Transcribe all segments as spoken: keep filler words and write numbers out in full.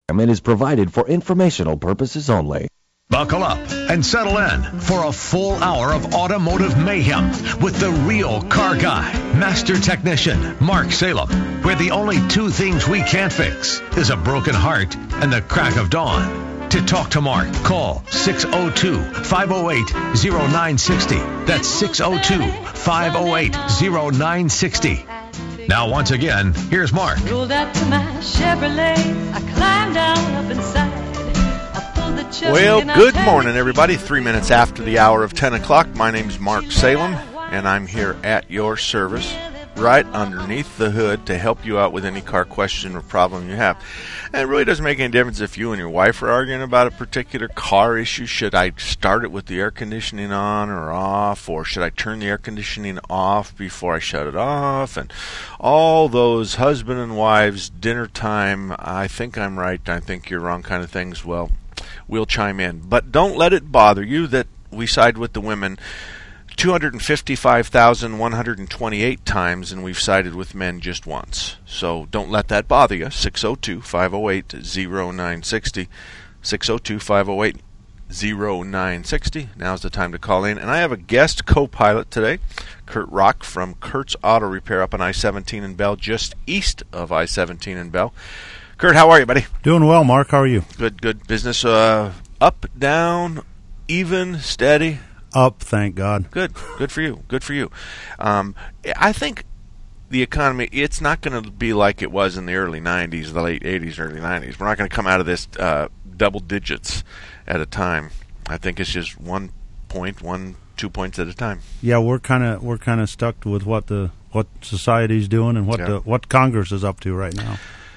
and is provided for informational purposes only. Buckle up and settle in for a full hour of automotive mayhem with the real car guy, master technician Mark Salem, where the only two things we can't fix is a broken heart and the crack of dawn. To talk to Mark, call six oh two, five oh eight, oh nine six oh. That's six oh two, five oh eight, oh nine six oh. Now, once again, here's Mark. Rolled out to my Chevrolet. I climbed down up inside. Well, good morning, everybody. Three minutes after the hour of ten o'clock. My name's Mark Salem, and I'm here at your service, right underneath the hood, to help you out with any car question or problem you have. And it really doesn't make any difference if you and your wife are arguing about a particular car issue. Should I start it with the air conditioning on or off, or should I turn the air conditioning off before I shut it off? And all those husband and wives, dinner time, I think I'm right, I think you're wrong kind of things. Well, we'll chime in. But don't let it bother you that we side with the women two hundred fifty-five thousand one hundred twenty-eight times, and we've sided with men just once. So don't let that bother you. six oh two, five oh eight, oh nine six oh. six oh two, five oh eight, oh nine six oh. Now's the time to call in. And I have a guest co-pilot today, Kurt Rock from Kurt's Auto Repair up on I seventeen in Bell, just east of I seventeen in Bell. Kurt, how are you, buddy? Doing well, Mark. How are you? Good, good. Business uh, up, down, even, steady? Up, thank God. Good, good for you. Good for you. Um, I think the economy, it's not going to be like it was in the early nineties, the late eighties, early nineties. We're not going to come out of this uh, double digits at a time. I think it's just one point, one, two points at a time. Yeah, we're kind of we're kind of stuck with what the what society's doing and what Yeah. the, what Congress is up to right now.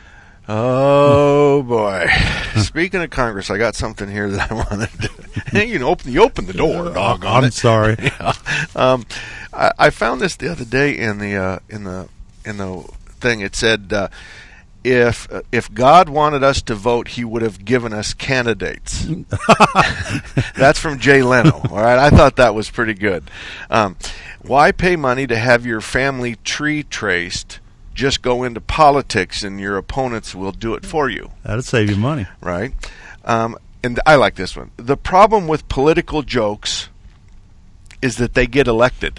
Oh boy! Speaking of Congress, I got something here that I wanted to. You know, open you open the door, doggone I'm it. sorry. Yeah. Um, I, I found this the other day in the uh, in the in the thing. It said, uh, if uh, if God wanted us to vote, He would have given us candidates. That's from Jay Leno. All right, I thought that was pretty good. Um, why pay money to have your family tree traced? Just go into politics and your opponents will do it for you. That'd save you money. Right? Um, and I like this one. The problem with political jokes is that they get elected.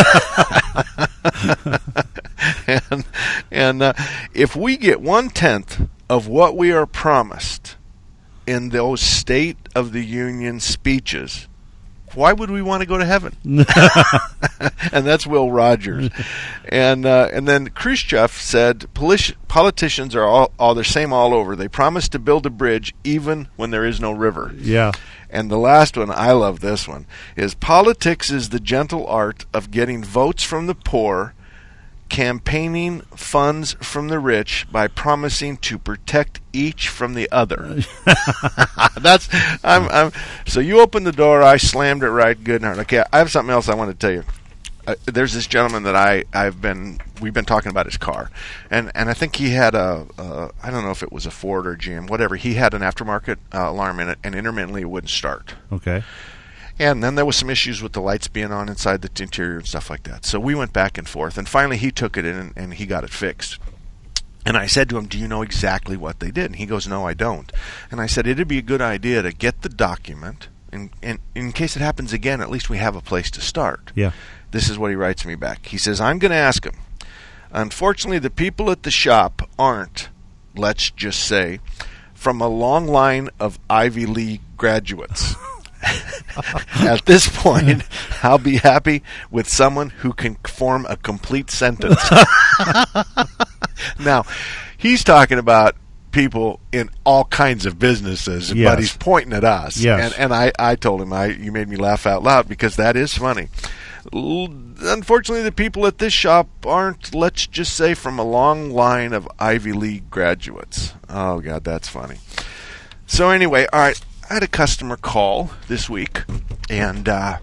and and uh, if we get one-tenth of what we are promised in those State of the Union speeches, why would we want to go to heaven? And that's Will Rogers. And uh, and then Khrushchev said, politicians are all, all the same all over. They promise to build a bridge even when there is no river. Yeah. And the last one, I love this one, is politics is the gentle art of getting votes from the poor, campaigning funds from the rich by promising to protect each from the other. That's I'm, I'm so you opened the door, I slammed it right good and hard. Okay, I have something else I want to tell you. Uh, there's this gentleman that I I've been we've been talking about his car, and and I think he had a uh, I don't know if it was a Ford or G M, whatever. He had an aftermarket uh, alarm in it, and intermittently it wouldn't start. Okay. And then there was some issues with the lights being on inside the interior and stuff like that. So we went back and forth, and finally he took it in and, and he got it fixed. And I said to him, do you know exactly what they did? And he goes, no, I don't. And I said, it'd be a good idea to get the document, and, and in case it happens again, at least we have a place to start. Yeah. This is what he writes me back. He says, I'm going to ask him. Unfortunately, the people at the shop aren't, let's just say, from a long line of Ivy League graduates. At this point, I'll be happy with someone who can form a complete sentence. Now, he's talking about people in all kinds of businesses, yes. but he's pointing at us. Yes. And, and I, I told him, I you made me laugh out loud because that is funny. L- unfortunately, the people at this shop aren't, let's just say, from a long line of Ivy League graduates. Oh, God, that's funny. So anyway, all right. I had a customer call this week, and uh,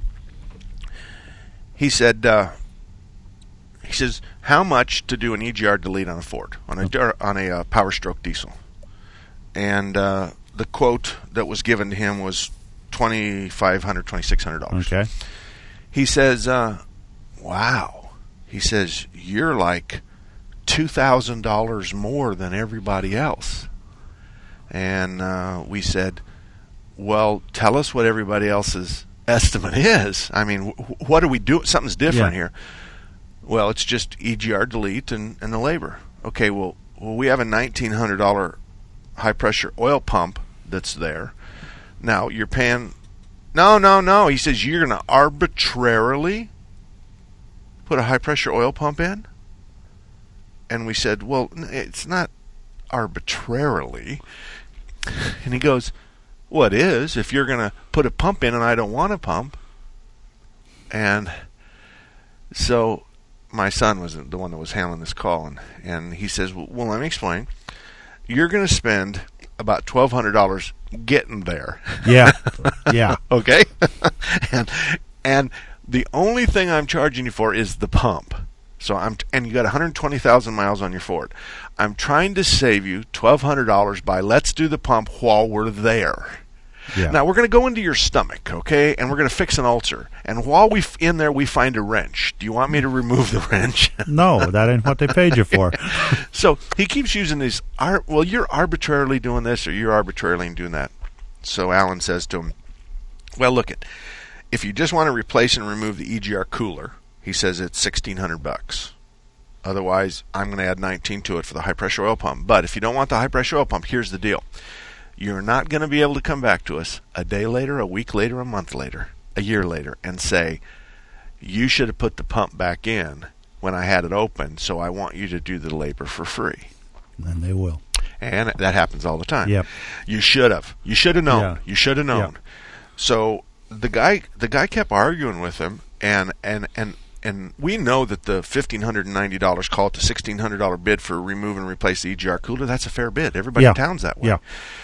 he said, uh, he says, how much to do an E G R delete on a Ford, on a on a uh, Power Stroke diesel? And uh, the quote that was given to him was twenty-five hundred dollars, twenty-six hundred dollars. Okay. He says, uh, wow. He says, you're like two thousand dollars more than everybody else. And uh, we said, well, tell us what everybody else's estimate is. I mean, wh- what are we doing? Something's different Yeah. here. Well, it's just E G R delete and, and the labor. Okay, well, well, we have a nineteen hundred dollars high-pressure oil pump that's there. Now, you're paying... No, no, no. He says, you're going to arbitrarily put a high-pressure oil pump in? And we said, well, it's not arbitrarily. And he goes, well, it is if you're going to put a pump in and I don't want a pump. And so my son was the one that was handling this call, and, and he says, well, well, let me explain. You're going to spend about twelve hundred dollars getting there. Yeah, yeah. Okay? and and the only thing I'm charging you for is the pump. So I'm t- and you got one hundred twenty thousand miles on your Ford. I'm trying to save you twelve hundred dollars by let's do the pump while we're there. Yeah. Now, we're going to go into your stomach, okay, and we're going to fix an ulcer. And while we're in there, we find a wrench. Do you want me to remove the wrench? No, that ain't what they paid you for. So he keeps using these, ar- well, you're arbitrarily doing this or you're arbitrarily doing that. So Alan says to him, well, look, it, if you just want to replace and remove the E G R cooler, he says it's sixteen hundred bucks. Otherwise, I'm going to add nineteen to it for the high-pressure oil pump. But if you don't want the high-pressure oil pump, here's the deal. You're not going to be able to come back to us a day later, a week later, a month later, a year later, and say, you should have put the pump back in when I had it open, so I want you to do the labor for free. And they will. And that happens all the time. Yep. You should have. You should have known. Yeah. You should have known. Yep. So the guy the guy kept arguing with him, and and, and And we know that the fifteen hundred ninety dollars, call it the sixteen hundred dollars bid for remove and replace the E G R cooler, that's a fair bid. Everybody yeah. in town's that way. Yeah.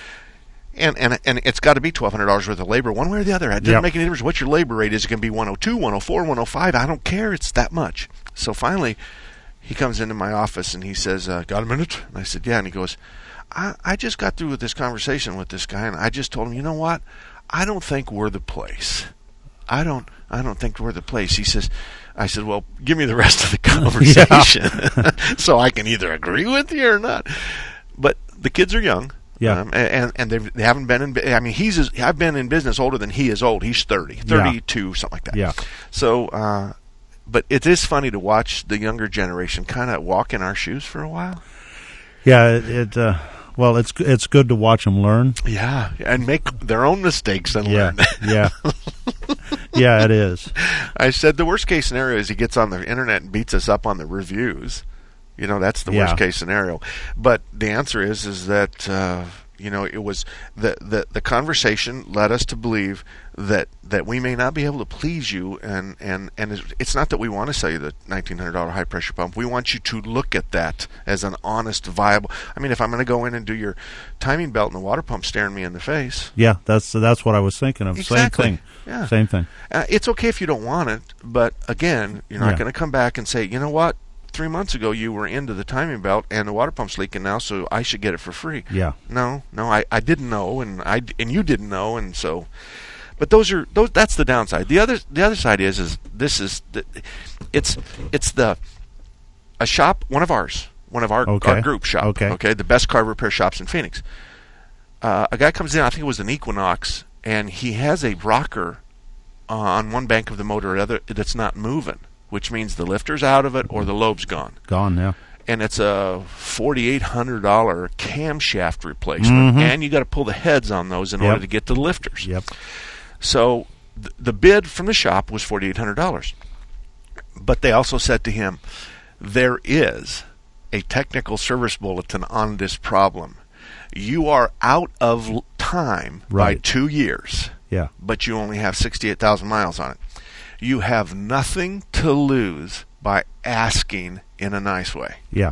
And and and it's got to be twelve hundred dollars worth of labor, one way or the other. It doesn't Yep. make any difference what your labor rate is. It can be one oh two, one oh four, one oh five. I don't care. It's that much. So finally, he comes into my office and he says, uh, got a minute? And I said, yeah. And he goes, I, I just got through with this conversation with this guy, and I just told him, you know what? I don't think we're the place. I don't I don't think we're the place. He says, I said, well, give me the rest of the conversation so I can either agree with you or not. But the kids are young. Yeah. Um, and and they've, they haven't been in. I mean, he's. I've been in business older than he is old. He's thirty, thirty-two, yeah. something like that. Yeah. So, uh, but it is funny to watch the younger generation kind of walk in our shoes for a while. Yeah. It. it uh, well, it's it's good to watch them learn. Yeah, and make their own mistakes and yeah. learn. yeah. Yeah, it is. I said the worst case scenario is he gets on the internet and beats us up on the reviews. You know, that's the Yeah. worst case scenario. But the answer is is that uh, you know, it was the, the the conversation led us to believe that that we may not be able to please you, and and and it's, it's not that we want to sell you the nineteen hundred dollars high pressure pump. We want you to look at that as an honest, viable. I mean, if I'm going to go in and do your timing belt and the water pump staring me in the face, Yeah, that's that's what I was thinking of. Exactly. Same thing. Yeah. Same thing. uh, it's okay if you don't want it, but again, you're not Yeah. going to come back and say, you know what? Three months ago, you were into the timing belt, and the water pump's leaking now, so I should get it for free. Yeah. No, no, I, I didn't know, and I and you didn't know, and so. But those are those. That's the downside. The other the other side is is this is the, it's it's the a shop, one of ours, one of our, Okay. our group shop. Okay. Okay, the best car repair shops in Phoenix. Uh, a guy comes in, I think it was an Equinox, and he has a rocker uh, on one bank of the motor, other that's not moving, which means the lifter's out of it or the lobe's gone. Gone now. And it's a forty-eight hundred dollars camshaft replacement, Mhm. and you got to pull the heads on those in Yep. order to get the lifters. Yep. So th- the bid from the shop was forty-eight hundred dollars. But they also said to him, there is a technical service bulletin on this problem. You are out of l- time by Right. two years, Yeah. but you only have sixty-eight thousand miles on it. You have nothing to lose by asking in a nice way. Yeah.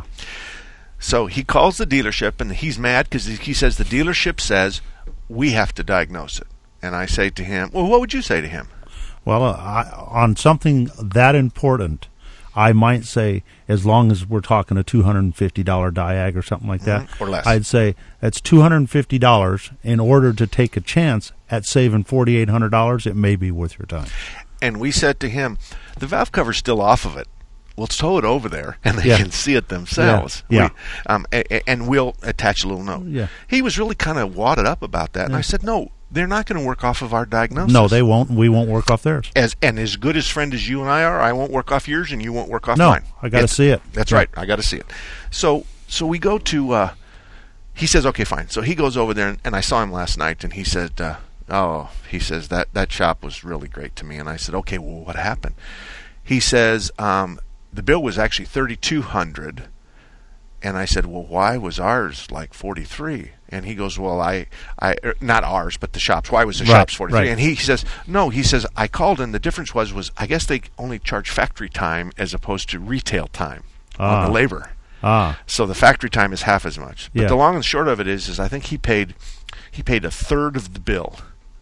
So he calls the dealership, and he's mad because he says the dealership says we have to diagnose it. And I say to him, well, what would you say to him? Well, uh, I, on something that important, I might say, as long as we're talking a two hundred fifty dollars diag or something like that, Mhm, or less. I'd say that's two hundred fifty dollars. In order to take a chance at saving forty-eight hundred dollars, it may be worth your time. And we said to him, the valve cover's still off of it. let's tow it over there, and they Yeah. can see it themselves. Yeah. We, um, a, a, and we'll attach a little note. Yeah. He was really kind of wadded up about that, and Yeah. I said, no, they're not going to work off of our diagnosis. No, they won't. We won't work off theirs. As and as good as friend as you and I are, I won't work off yours, and you won't work off No, mine. I got to It's- see it. That's Yeah. right. I got to see it. So so we go to. Uh, he says, okay, fine. So he goes over there, and, and I saw him last night, and he said, uh, oh, he says that that shop was really great to me, and I said, okay, well, what happened? He says um, the bill was actually thirty-two hundred dollars. And I said, well, why was ours like forty-three? And he goes, well, I, I, er, not ours, but the shop's. Why was the Right, shop's forty-three? right. And he says, no, he says, I called, and the difference was, was I guess they only charge factory time as opposed to retail time Ah. on the labor. Ah, So the factory time is half as much. But Yeah. the long and short of it is, is I think he paid, he paid a third of the bill.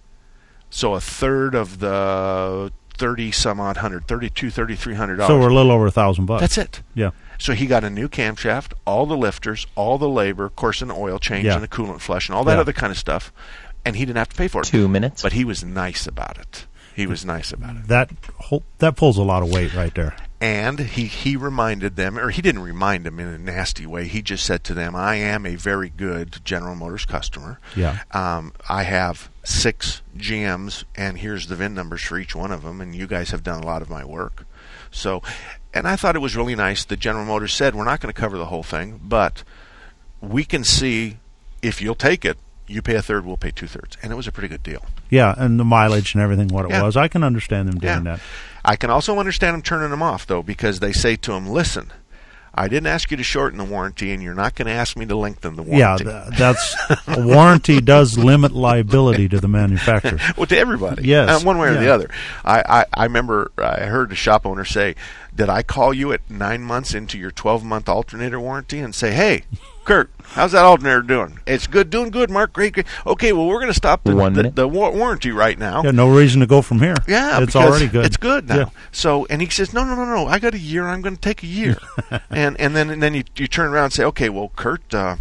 So a third of the thirty some odd hundred, thirty-two, thirty-three hundred dollars. so we're a little over a thousand bucks. That's it. Yeah. So he got a new camshaft, all the lifters, all the labor, of course, an oil change Yeah. and a coolant flush and all that Yeah. other kind of stuff, and he didn't have to pay for it. Two minutes. But he was nice about it. He was nice about it. That whole, that pulls a lot of weight right there. And he, he reminded them, or he didn't remind them in a nasty way. He just said to them, I am a very good General Motors customer. Yeah. Um, I have six G Ms, and here's the V I N numbers for each one of them, and you guys have done a lot of my work. So, and I thought it was really nice that General Motors said, we're not going to cover the whole thing, but we can see if you'll take it, you pay a third, we'll pay two-thirds. And it was a pretty good deal. Yeah, and the mileage and everything, what it Yeah. was. I can understand them doing Yeah. that. I can also understand them turning them off, though, because they say to them, listen, I didn't ask you to shorten the warranty, and you're not going to ask me to lengthen the Yeah, warranty. th- that's a warranty does limit liability to the manufacturer. Well, to everybody. Yes. Uh, one way or the Yeah. other. I, I, I remember I heard a shop owner say, did I call you at nine months into your twelve-month alternator warranty and say, hey, Kurt, how's that alternator doing? It's good, doing good, Mark. Great, great. Okay, well, we're going to stop the, One the, minute. the war- warranty right now. Yeah, no reason to go from here. Yeah, it's because already good. It's good now. Yeah. So, and he says, no, no, no, no. I got a year. I'm going to take a year. and and then and then you you turn around and say, okay, well, Kurt, uh,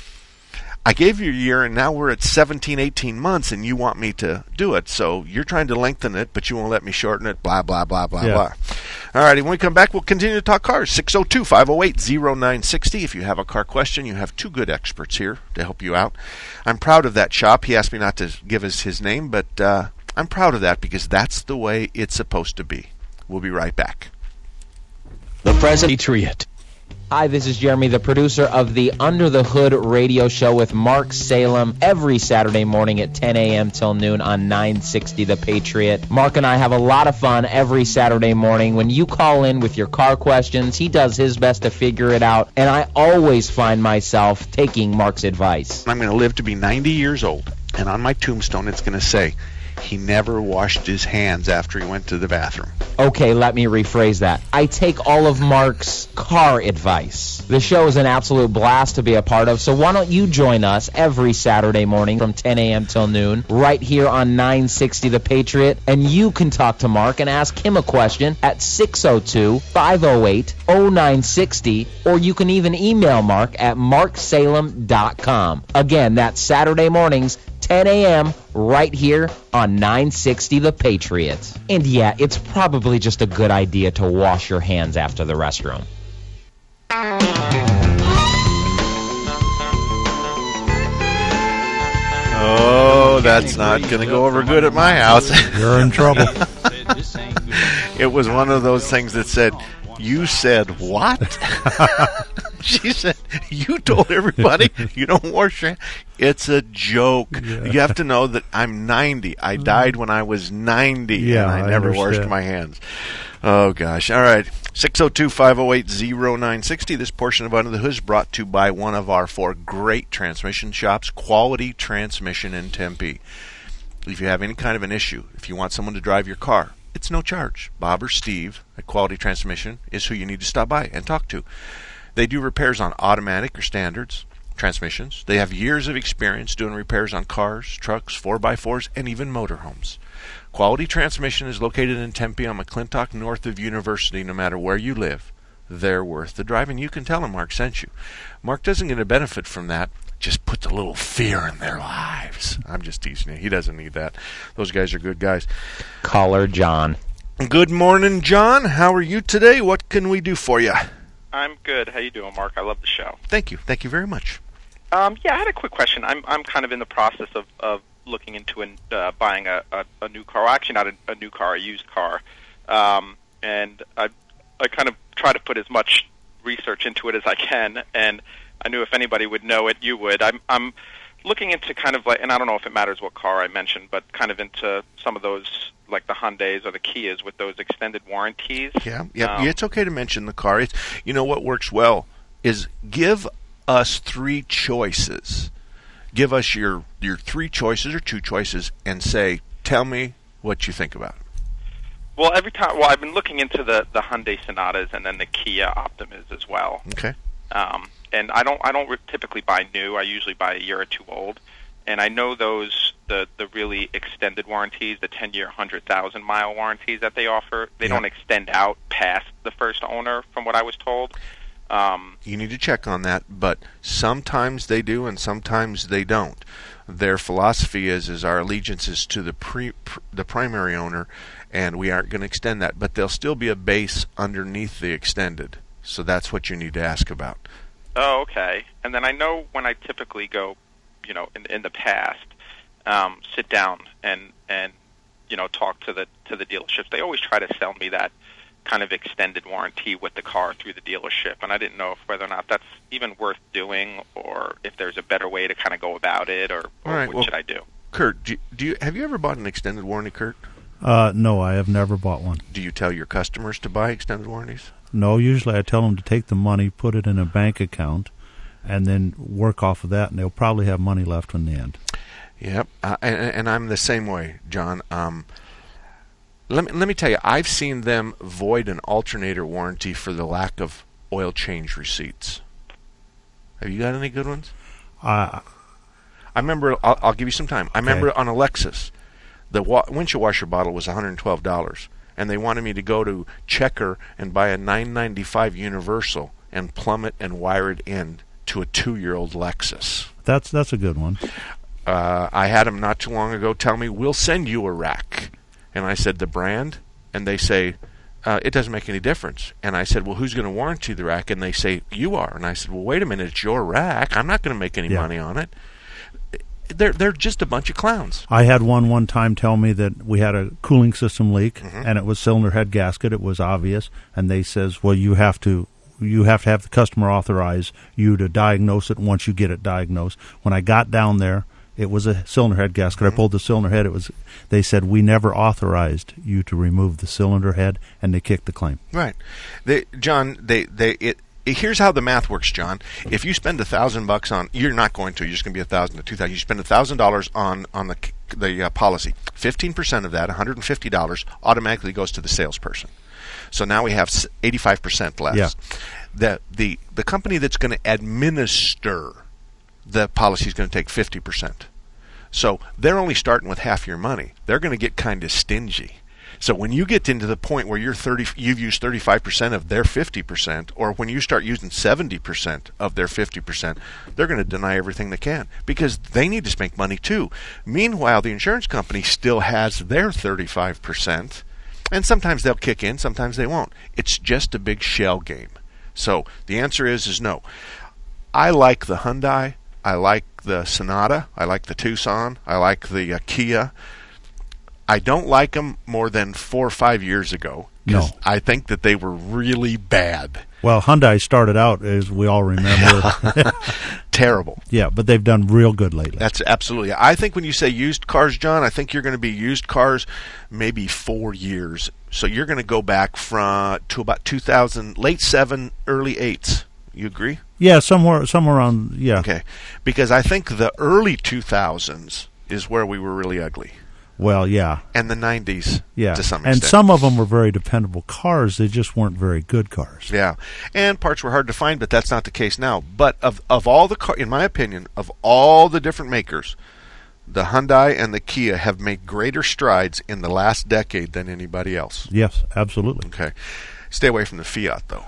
I gave you a year, and now we're at seventeen, eighteen months, and you want me to do it. So you're trying to lengthen it, but you won't let me shorten it. Blah blah blah blah Yeah. blah. All righty, when we come back, we'll continue to talk cars. six oh two, five oh eight, oh nine six oh. If you have a car question, you have two good experts here to help you out. I'm proud of that shop. He asked me not to give us his name, but uh, I'm proud of that because that's the way it's supposed to be. We'll be right back. The present Patriot. Hi, this is Jeremy, the producer of the Under the Hood radio show with Mark Salem every Saturday morning at ten a.m. till noon on nine sixty The Patriot. Mark and I have a lot of fun every Saturday morning. When you call in with your car questions, he does his best to figure it out, and I always find myself taking Mark's advice. I'm going to live to be ninety years old, and on my tombstone it's going to say, he never washed his hands after he went to the bathroom. Okay, let me rephrase that. I take all of Mark's car advice. The show is an absolute blast to be a part of, so why don't you join us every Saturday morning from ten a.m. till noon right here on nine sixty The Patriot, and you can talk to Mark and ask him a question at six oh two, five oh eight, oh nine six oh, or you can even email Mark at mark salem dot com. Again, that's Saturday mornings, ten a.m. right here on nine sixty The Patriot. And yeah, it's probably just a good idea to wash your hands after the restroom. Oh, that's not going to go over good at my house. You're in trouble. It was one of those things that said, you said what? She said, you told everybody you don't wash your hands. It's a joke. Yeah. You have to know that I'm ninety. I died when I was ninety, Yeah, and I I never washed understand. my hands. Oh, gosh. All right. six oh two, five oh eight, oh nine six oh. This portion of Under the Hood is brought to you by one of our four great transmission shops, Quality Transmission in Tempe. If you have any kind of an issue, if you want someone to drive your car, it's no charge. Bob or Steve at Quality Transmission is who you need to stop by and talk to. They do repairs on automatic or standards transmissions. They have years of experience doing repairs on cars, trucks, four by fours, and even motorhomes. Quality Transmission is located in Tempe on McClintock, north of University. No matter where you live, they're worth the drive, and you can tell them Mark sent you. Mark doesn't get a benefit from that. Just puts a little fear in their lives. I'm just teasing you. He doesn't need that. Those guys are good guys. Caller John. Good morning, John. How are you today? What can we do for you? I'm good. How you doing, Mark? I love the show. Thank you. Thank you very much. Um, yeah, I had a quick question. I'm I'm kind of in the process of, of looking into and uh, buying a, a, a new car. Well, actually, not a, a new car, a used car. Um, and I I kind of try to put as much research into it as I can. And I knew if anybody would know it, you would. I'm I'm looking into kind of like, and I don't know if it matters what car I mentioned, but kind of into some of those, like the Hyundais or the Kias with those extended warranties. Yeah, yeah, Um, yeah, it's okay to mention the car. It's, you know what works well is give us three choices. Give us your, your three choices or two choices and say, tell me what you think about it. Well, every time, well, I've been looking into the, the Hyundai Sonatas and then the Kia Optimas as well. Okay. Um, and I don't I don't typically buy new. I usually buy a year or two old. And I know those the the really extended warranties, the ten year, one hundred thousand mile warranties that they offer, they Yeah. don't extend out past the first owner, from what I was told. Um, You need to check on that, but sometimes they do and sometimes they don't. Their philosophy is is our allegiance is to the pre, pr, the primary owner, and we aren't going to extend that. But there'll still be a base underneath the extended, so that's what you need to ask about. oh, okay. And then I know when I typically go, you know, in, in the past, um, sit down and and you know talk to the to the dealerships. They always try to sell me that kind of extended warranty with the car through the dealership, and I didn't know if whether or not that's even worth doing, or if there's a better way to kind of go about it, or, or All right, what well, should I do? Kurt, do you, do you have you ever bought an extended warranty, Kurt? Uh, no, I have never bought one. Do you tell your customers to buy extended warranties? No, usually I tell them to take the money, put it in a bank account, and then work off of that, and they'll probably have money left in the end. Yep, uh, and, and I'm the same way, John. Um, let me let me tell you, I've seen them void an alternator warranty for the lack of oil change receipts. Have you got any good ones? Uh, I remember. I'll, I'll give you some time. I remember on a Lexus, the wa- windshield washer bottle was one hundred twelve dollars, and they wanted me to go to Checker and buy a nine ninety-five Universal and plumb it and wire it in to a two-year-old Lexus. that's that's a good one. Uh, I had them not too long ago tell me, we'll send you a rack. And I said, the brand? And they say, uh, it doesn't make any difference. And I said, well, who's going to warranty the rack? And they say, you are. And I said, well, wait a minute, it's your rack. I'm not going to make any Yeah. money on it. They're, they're just a bunch of clowns. I had one one time tell me that we had a cooling system leak, Mm-hmm. and it was cylinder head gasket. It was obvious, and they says, well, you have to you have to have the customer authorize you to diagnose it once you get it diagnosed. When I got down there, it was a cylinder head gasket. Mm-hmm. I pulled the cylinder head. It was. They said, we never authorized you to remove the cylinder head, and they kicked the claim. Right. They, John, they, they, it, here's how the math works, John. If you spend a thousand bucks on, you're not going to. You're just going to be a thousand to two thousand. You spend a thousand dollars on on the the uh, policy. Fifteen percent of that, one hundred and fifty dollars, automatically goes to the salesperson. So now we have eighty-five percent left. Yeah. The the the company that's going to administer the policy is going to take fifty percent. So they're only starting with half your money. They're going to get kind of stingy. So when you get into the point where you're thirty, you've used thirty-five percent of their fifty percent, or when you start using seventy percent of their fifty percent, they're going to deny everything they can because they need to make money too. Meanwhile, the insurance company still has their thirty-five percent, and sometimes they'll kick in, sometimes they won't. It's just a big shell game. So the answer is is no. I like the Hyundai. I like the Sonata. I like the Tucson. I like the uh, Kia. I don't like them more than four or five years ago. No. I think that they were really bad. Well, Hyundai started out, as we all remember. Terrible. Yeah, but they've done real good lately. That's absolutely. I think when you say used cars, John, I think you're going to be used cars maybe four years. So you're going to go back from to about two thousand, late seven, early eights. You agree? Yeah, somewhere somewhere around, yeah. Okay. Because I think the early two thousands is where we were really ugly. Well, yeah. And the nineties Yeah. to some and extent. some of them were very dependable cars. They just weren't very good cars. Yeah. And parts were hard to find, but that's not the case now. But of of all the car, in my opinion, of all the different makers, the Hyundai and the Kia have made greater strides in the last decade than anybody else. Yes, absolutely. Okay. Stay away from the Fiat, though.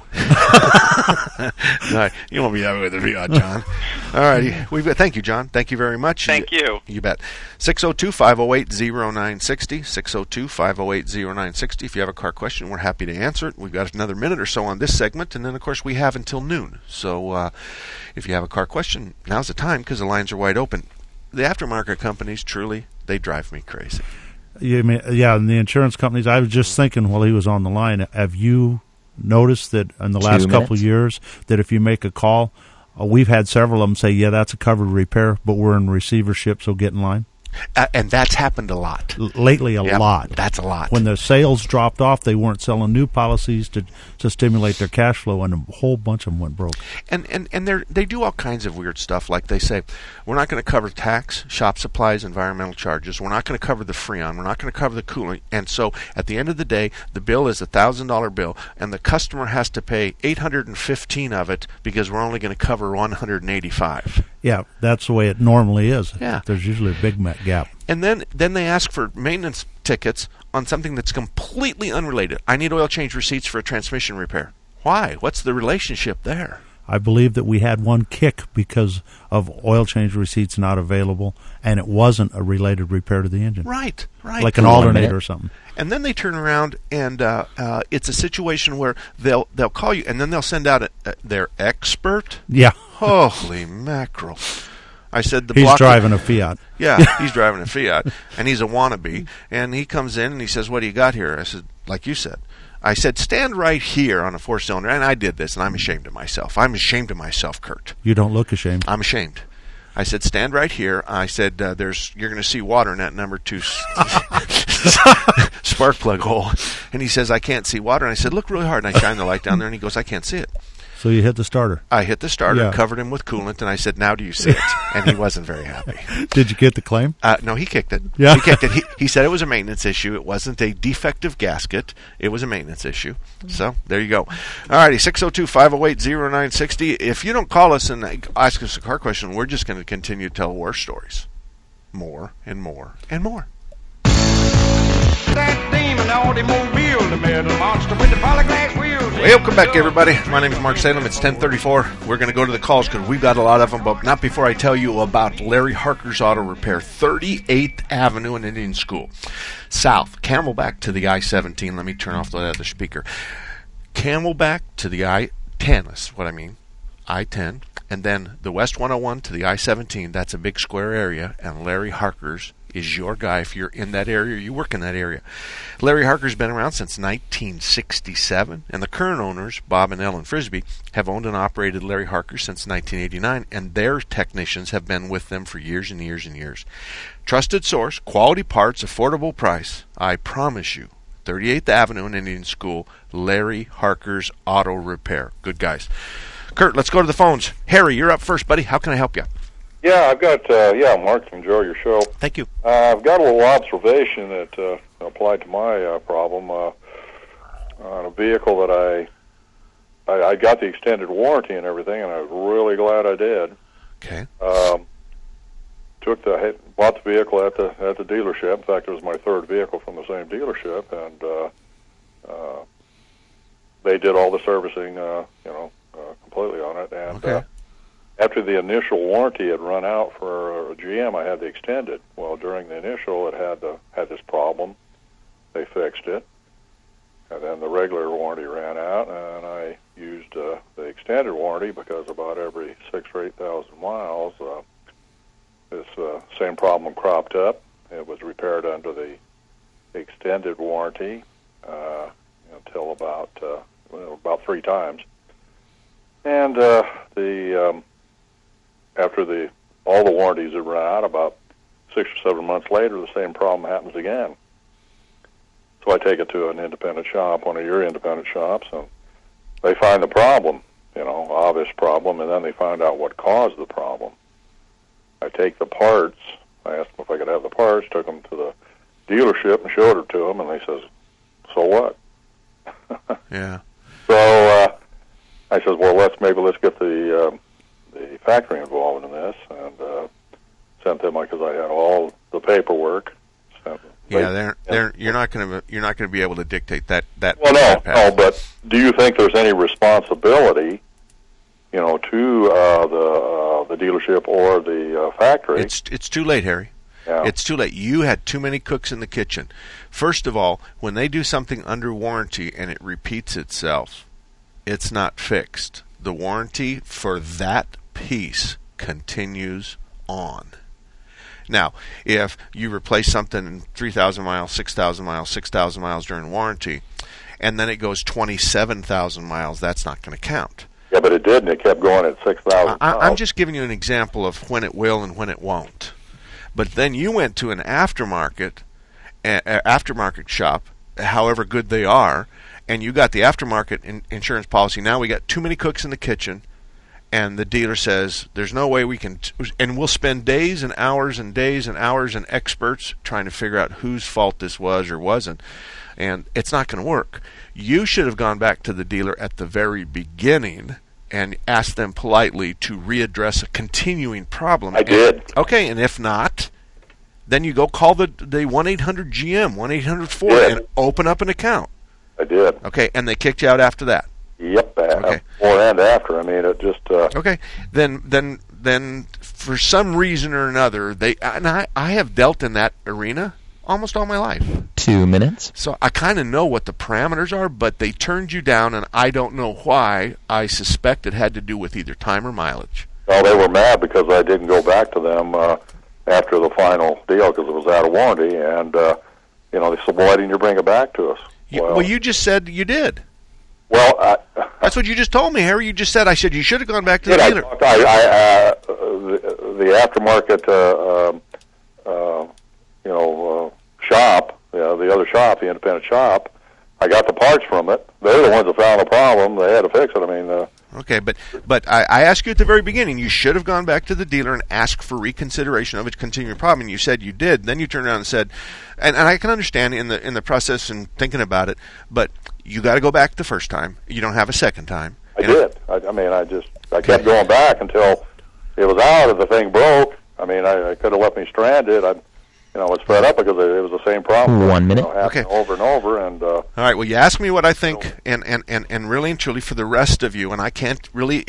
No, you won't be happy with the Fiat, John. All righty. We've got, thank you, John. Thank you very much. Thank you. You bet. six oh two, five oh eight, oh nine six oh. six oh two, five oh eight, oh nine six oh. If you have a car question, we're happy to answer it. We've got another minute or so on this segment, and then, of course, we have until noon. So uh, if you have a car question, now's the time because the lines are wide open. The aftermarket companies, truly, they drive me crazy. You mean, yeah, and the insurance companies, I was just thinking while he was on the line, have you noticed that in the Two last minutes. couple of years that if you make a call, uh, we've had several of them say, yeah, that's a covered repair, but we're in receivership, so get in line? Uh, and that's happened a lot. L- lately, a Yep, lot. That's a lot. When the sales dropped off, they weren't selling new policies to to stimulate their cash flow, and a whole bunch of them went broke. And and and they they do all kinds of weird stuff. Like they say, we're not going to cover tax, shop supplies, environmental charges. We're not going to cover the Freon. We're not going to cover the coolant. And so, at the end of the day, the bill is a thousand dollar bill, and the customer has to pay eight hundred and fifteen of it because we're only going to cover one hundred and eighty five. Yeah, that's the way it normally is. Yeah. There's usually a big ma- gap. And then then they ask for maintenance tickets on something that's completely unrelated. I need oil change receipts for a transmission repair. Why? What's the relationship there? I believe that we had one kick because of oil change receipts not available, and it wasn't a related repair to the engine. Right, right. Like an Cool. alternator or something. And then they turn around and uh, uh, it's a situation where they'll they'll call you and then they'll send out a, a, their expert. Yeah. Holy mackerel! I said the He's block driving a Fiat. Yeah, he's driving a Fiat, and he's a wannabe. And he comes in and he says, "What do you got here?" I said, "Like you said." I said, "Stand right here on a four-cylinder," and I did this, and I'm ashamed of myself. I'm ashamed of myself, Kurt. You don't look ashamed. I'm ashamed. I said, "Stand right here." I said, uh, "There's you're going to see water in that number two spark plug hole." And he says, "I can't see water." And I said, "Look really hard." And I shine the light down there, and he goes, "I can't see it." So you hit the starter. I hit the starter, Yeah. covered him with coolant, and I said, "Now do you see it?" And he wasn't very happy. Did you get the claim? Uh, no, he kicked it. Yeah. He kicked it. He, he said it was a maintenance issue. It wasn't a defective gasket. It was a maintenance issue. So there you go. All righty, six oh two, five oh eight, oh nine six oh. If you don't call us and ask us a car question, we're just going to continue to tell war stories. More and more and more. That demon automobile, the metal monster with the polyglass wheels. Welcome back, everybody. My name is Mark Salem. It's ten thirty-four. We're going to go to the calls because we've got a lot of them, but not before I tell you about Larry Harker's Auto Repair, thirty-eighth Avenue and Indian School. South, Camelback to the I seventeen. Let me turn off the other speaker. Camelback to the I ten, is what I mean. I ten. And then the West one oh one to the I seventeen. That's a big square area, and Larry Harker's is your guy if you're in that area or you work in that area. Larry Harker's been around since nineteen sixty-seven, and the current owners, Bob and Ellen Frisbee, have owned and operated Larry Harker since nineteen eighty-nine, and their technicians have been with them for years and years and years. Trusted source, quality parts, affordable price. I promise you, thirty-eighth Avenue and Indian School, Larry Harker's Auto Repair. Good guys. Kurt, let's go to the phones. Harry, you're up first, buddy. How can I help you? Yeah, I've got, uh, yeah, Mark, enjoy your show. Thank you. Uh, I've got a little observation that uh, applied to my uh, problem uh, on a vehicle that I, I, I got the extended warranty and everything, and I was really glad I did. Okay. Um, took the, bought the vehicle at the at the dealership. In fact, it was my third vehicle from the same dealership, and uh, uh, they did all the servicing, uh, you know, uh, completely on it. And Okay. uh, after the initial warranty had run out for a G M, I had the extended. Well, during the initial, it had the, had this problem. They fixed it, and then the regular warranty ran out, and I used uh, the extended warranty because about every six or eight thousand miles, uh, this uh, same problem cropped up. It was repaired under the extended warranty uh, until about uh, well, about three times, and uh, the um, after the all the warranties had run out, about six or seven months later, the same problem happens again. So I take it to an independent shop, one of your independent shops, and they find the problem, you know, obvious problem, and then they find out what caused the problem. I take the parts. I asked them if I could have the parts, took them to the dealership and showed it to them, and they says, "So what?" Yeah. So uh, I says, "Well, let's maybe let's get the uh, the factory involved in this," and uh, sent them because I had all the paperwork. Sent, Yeah, they're, they're, you're not going to you're not going to be able to dictate that that. Well, no, that path. no. But do you think there's any responsibility, you know, to uh, the uh, the dealership or the uh, factory? It's it's too late, Harry. Yeah. It's too late. You had too many cooks in the kitchen. First of all, when they do something under warranty and it repeats itself, it's not fixed. The warranty for that piece continues on. Now, if you replace something in three thousand miles, six thousand miles, six thousand miles during warranty, and then it goes twenty-seven thousand miles, that's not going to count. Yeah, but it did, and it kept going at six thousand miles. I'm just giving you an example of when it will and when it won't. But then you went to an aftermarket, uh, aftermarket shop, however good they are, and you got the aftermarket in- insurance policy. Now we got too many cooks in the kitchen. And the dealer says, there's no way we can, t-, and we'll spend days and hours and days and hours and experts trying to figure out whose fault this was or wasn't. And it's not going to work. You should have gone back to the dealer at the very beginning and asked them politely to readdress a continuing problem. I did. Okay, and if not, then you go call the the one eight hundred G M, one eight hundred Ford, Yeah. and open up an account. I did. Okay, and they kicked you out after that. Yep. Okay. Before and after. I mean, it just. Uh, Okay, then then then for some reason or another, they and I I have dealt in that arena almost all my life. Two minutes. So I kind of know what the parameters are, but they turned you down, and I don't know why. I suspect it had to do with either time or mileage. Well, they were mad because I didn't go back to them uh, after the final deal because it was out of warranty, and uh, you know they said, "Well, why didn't you bring it back to us?" You, well, well, you just said you did. Well, I, that's what you just told me, Harry. You just said I said you should have gone back to did the I, dealer. I, I, uh, the, the aftermarket, uh, um, uh, you know, uh, shop, you know, the other shop, the independent shop. I got the parts from it. They're the ones that found the problem. They had to fix it. I mean. Uh, Okay, but but I, I asked you at the very beginning, you should have gone back to the dealer and asked for reconsideration of its continuing problem, and you said you did. Then you turned around and said, and, and I can understand in the in the process and thinking about it, but you got to go back the first time. You don't have a second time. I and did. I, I mean, I just I kept going back until it was out and the thing broke. I mean, I, I could have left me stranded. I, you know, was fed up because it, it was the same problem. One minute. You know, happening Okay. over and over, and. Uh, All right. Well, you asked me what I think, and, and, and, and really and truly for the rest of you, and I can't really,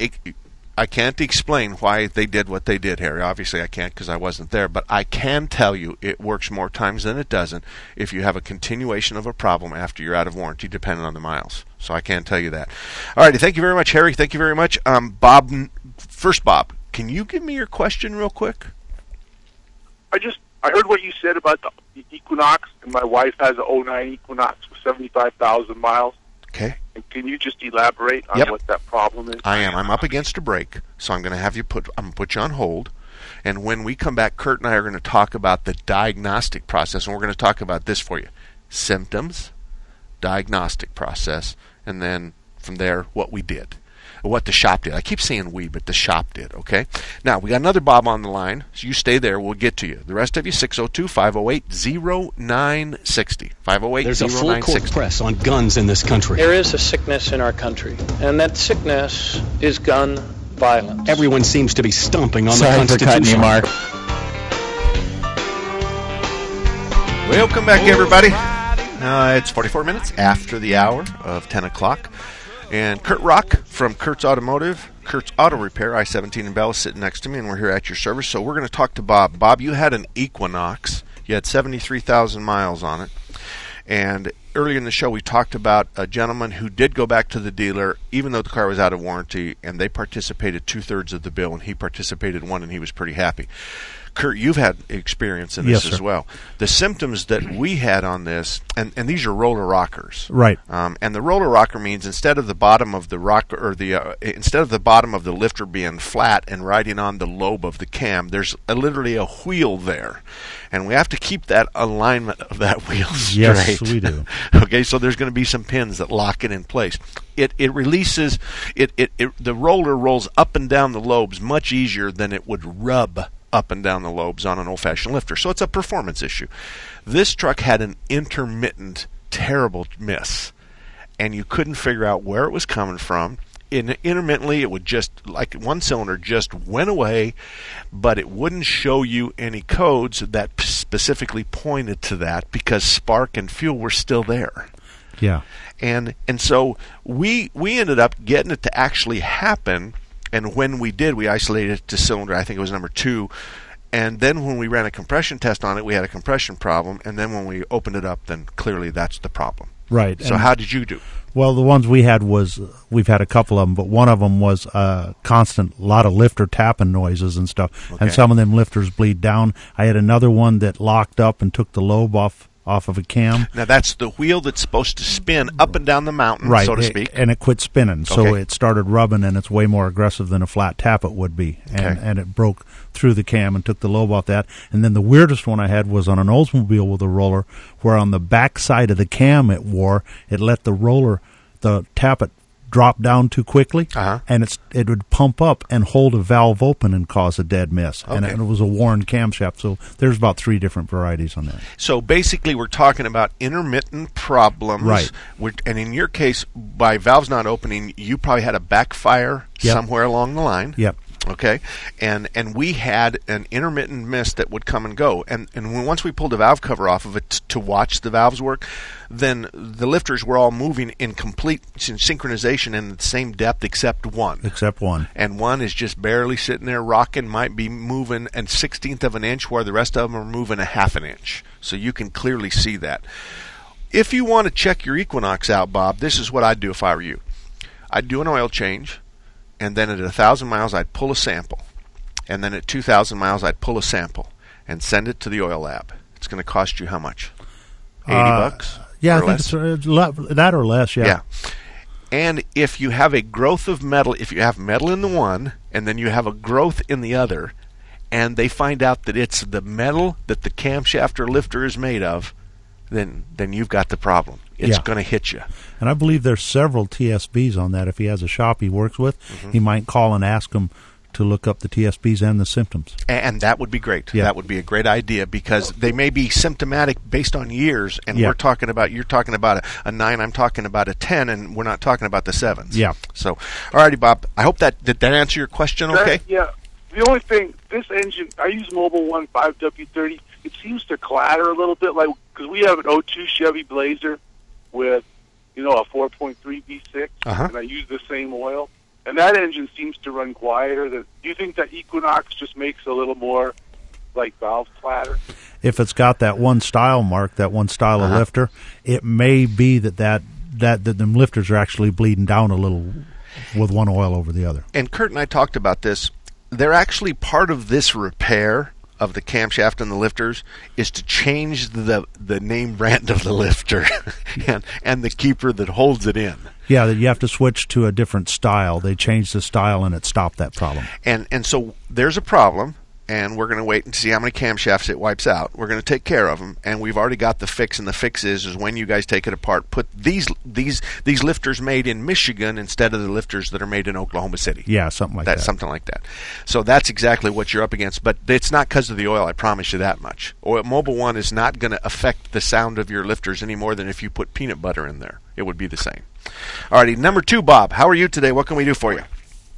I can't explain why they did what they did, Harry. Obviously, I can't because I wasn't there, but I can tell you it works more times than it doesn't if you have a continuation of a problem after you're out of warranty, depending on the miles. So I can tell you that. All righty. Thank you very much, Harry. Thank you very much, um, Bob. First, Bob, can you give me your question real quick? I just I heard what you said about the Equinox, and my wife has an oh nine Equinox with seventy-five thousand miles. Okay. And can you just elaborate on Yep. what that problem is? I am. I'm up against a break, so I'm going to have you put. I'm going to put you on hold, and when we come back, Kurt and I are going to talk about the diagnostic process, and we're going to talk about this for you: symptoms, diagnostic process, and then from there, what we did. What the shop did. I keep saying we, but the shop did, okay? Now, we got another Bob on the line, so you stay there. We'll get to you. The rest of you, six oh two, five oh eight, oh nine six oh. five oh eight, There's oh a full nine six court oh. press on guns in this country. There is a sickness in our country, and that sickness is gun violence. Everyone seems to be stomping on Sorry the for Constitution. cutting you, Mark. Welcome back, everybody. Uh, it's forty-four minutes after the hour of ten o'clock. And Kurt Rock from Kurt's Automotive, Kurt's Auto Repair, I seventeen in Bell, is sitting next to me, and we're here at your service. So we're going to talk to Bob. Bob, you had an Equinox. You had seventy-three thousand miles on it. And earlier in the show, we talked about a gentleman who did go back to the dealer, even though the car was out of warranty, and they participated two-thirds of the bill, and he participated one, and he was pretty happy. Kurt, you've had experience in this Yes, as sir. well. The symptoms that we had on this, and, and these are roller rockers, Right. Um, and the roller rocker means instead of the bottom of the rocker or the uh, instead of the bottom of the lifter being flat and riding on the lobe of the cam, there's a, literally a wheel there, and we have to keep that alignment of that wheel straight. Yes, we do. Okay, so there's going to be some pins that lock it in place. It it releases it, it it the roller rolls up and down the lobes much easier than it would rub up and down the lobes on an old-fashioned lifter. So it's a performance issue. This truck had an intermittent, terrible miss, and you couldn't figure out where it was coming from. in, intermittently, it would just, like one cylinder just went away, but it wouldn't show you any codes that specifically pointed to that because spark and fuel were still there. Yeah. And and so we we ended up getting it to actually happen, and when we did, we isolated it to cylinder, I think it was number two, and then when we ran a compression test on it, we had a compression problem, and then when we opened it up, then clearly that's the problem. Right. So and how did you do? Well, the ones we had was, we've had a couple of them, but one of them was a constant lot of lifter tapping noises and stuff, Okay. and some of them lifters bleed down. I had another one that locked up and took the lobe off off of a cam. Now that's the wheel that's supposed to spin up and down the mountain, Right, so to it- speak. and it quit spinning, so Okay. it started rubbing, and it's way more aggressive than a flat tap it would be, and, Okay. and it broke through the cam and took the lobe off that. And then the weirdest one I had was on an Oldsmobile with a roller, where on the back side of the cam it wore, it let the roller, the tappet, drop down too quickly, uh-huh. and it's it would pump up and hold a valve open and cause a dead miss. And Okay. it, it was a worn camshaft, so there's about three different varieties on that. So basically, we're talking about intermittent problems. Right. We're, and in your case, by valves not opening, you probably had a backfire Yep. somewhere along the line. Yep. Okay, and and we had an intermittent miss that would come and go, and and when, once we pulled the valve cover off of it t- to watch the valves work, then the lifters were all moving in complete syn- synchronization in the same depth except one. Except one. And one is just barely sitting there rocking, might be moving a sixteenth of an inch, where the rest of them are moving a half an inch. So you can clearly see that. If you want to check your Equinox out, Bob, this is what I'd do if I were you. I'd do an oil change, and then at one thousand miles, I'd pull a sample. And then at two thousand miles, I'd pull a sample and send it to the oil lab. It's going to cost you how much? eighty Uh, bucks? Yeah, I or think less? it's, uh, it's le- that or less, yeah. Yeah. And if you have a growth of metal, if you have metal in the one, and then you have a growth in the other, and they find out that it's the metal that the camshaft or lifter is made of, then then you've got the problem. It's Yeah. going to hit you. And I believe there's several T S Bs on that. If he has a shop he works with, Mhm. he might call and ask them to look up the T S Bs and the symptoms. And that would be great. Yeah. That would be a great idea, because they may be symptomatic based on years, and Yeah. we're talking about, you're talking about a, a nine, I'm talking about a ten, and we're not talking about the sevens. Yeah. So, all righty, Bob. I hope that did that answer your question. That- Okay. yeah. The only thing, this engine, I use Mobil one five W thirty. It seems to clatter a little bit, like because we have an oh two Chevy Blazer with, you know, a four point three V six, Uh-huh. and I use the same oil, and that engine seems to run quieter. That, do you think that Equinox just makes a little more like valve clatter? If it's got that one style mark, that one style Uh-huh. of lifter, it may be that that that that them lifters are actually bleeding down a little with one oil over the other. And Kurt and I talked about this. They're actually part of this repair of the camshaft and the lifters is to change the the name brand of the lifter and and the keeper that holds it in. Yeah, that you have to switch to a different style. They changed the style and it stopped that problem. And and so there's a problem, and we're going to wait and see how many camshafts it wipes out. We're going to take care of them, and we've already got the fix. And the fix is is when you guys take it apart, put these these these lifters made in Michigan instead of the lifters that are made in Oklahoma City. Yeah, something like that. Something like that. So that's exactly what you're up against. But it's not because of the oil, I promise you that much. Or Mobil one is not going to affect the sound of your lifters any more than if you put peanut butter in there. It would be the same. All righty, number two, Bob. How are you today? What can we do for you?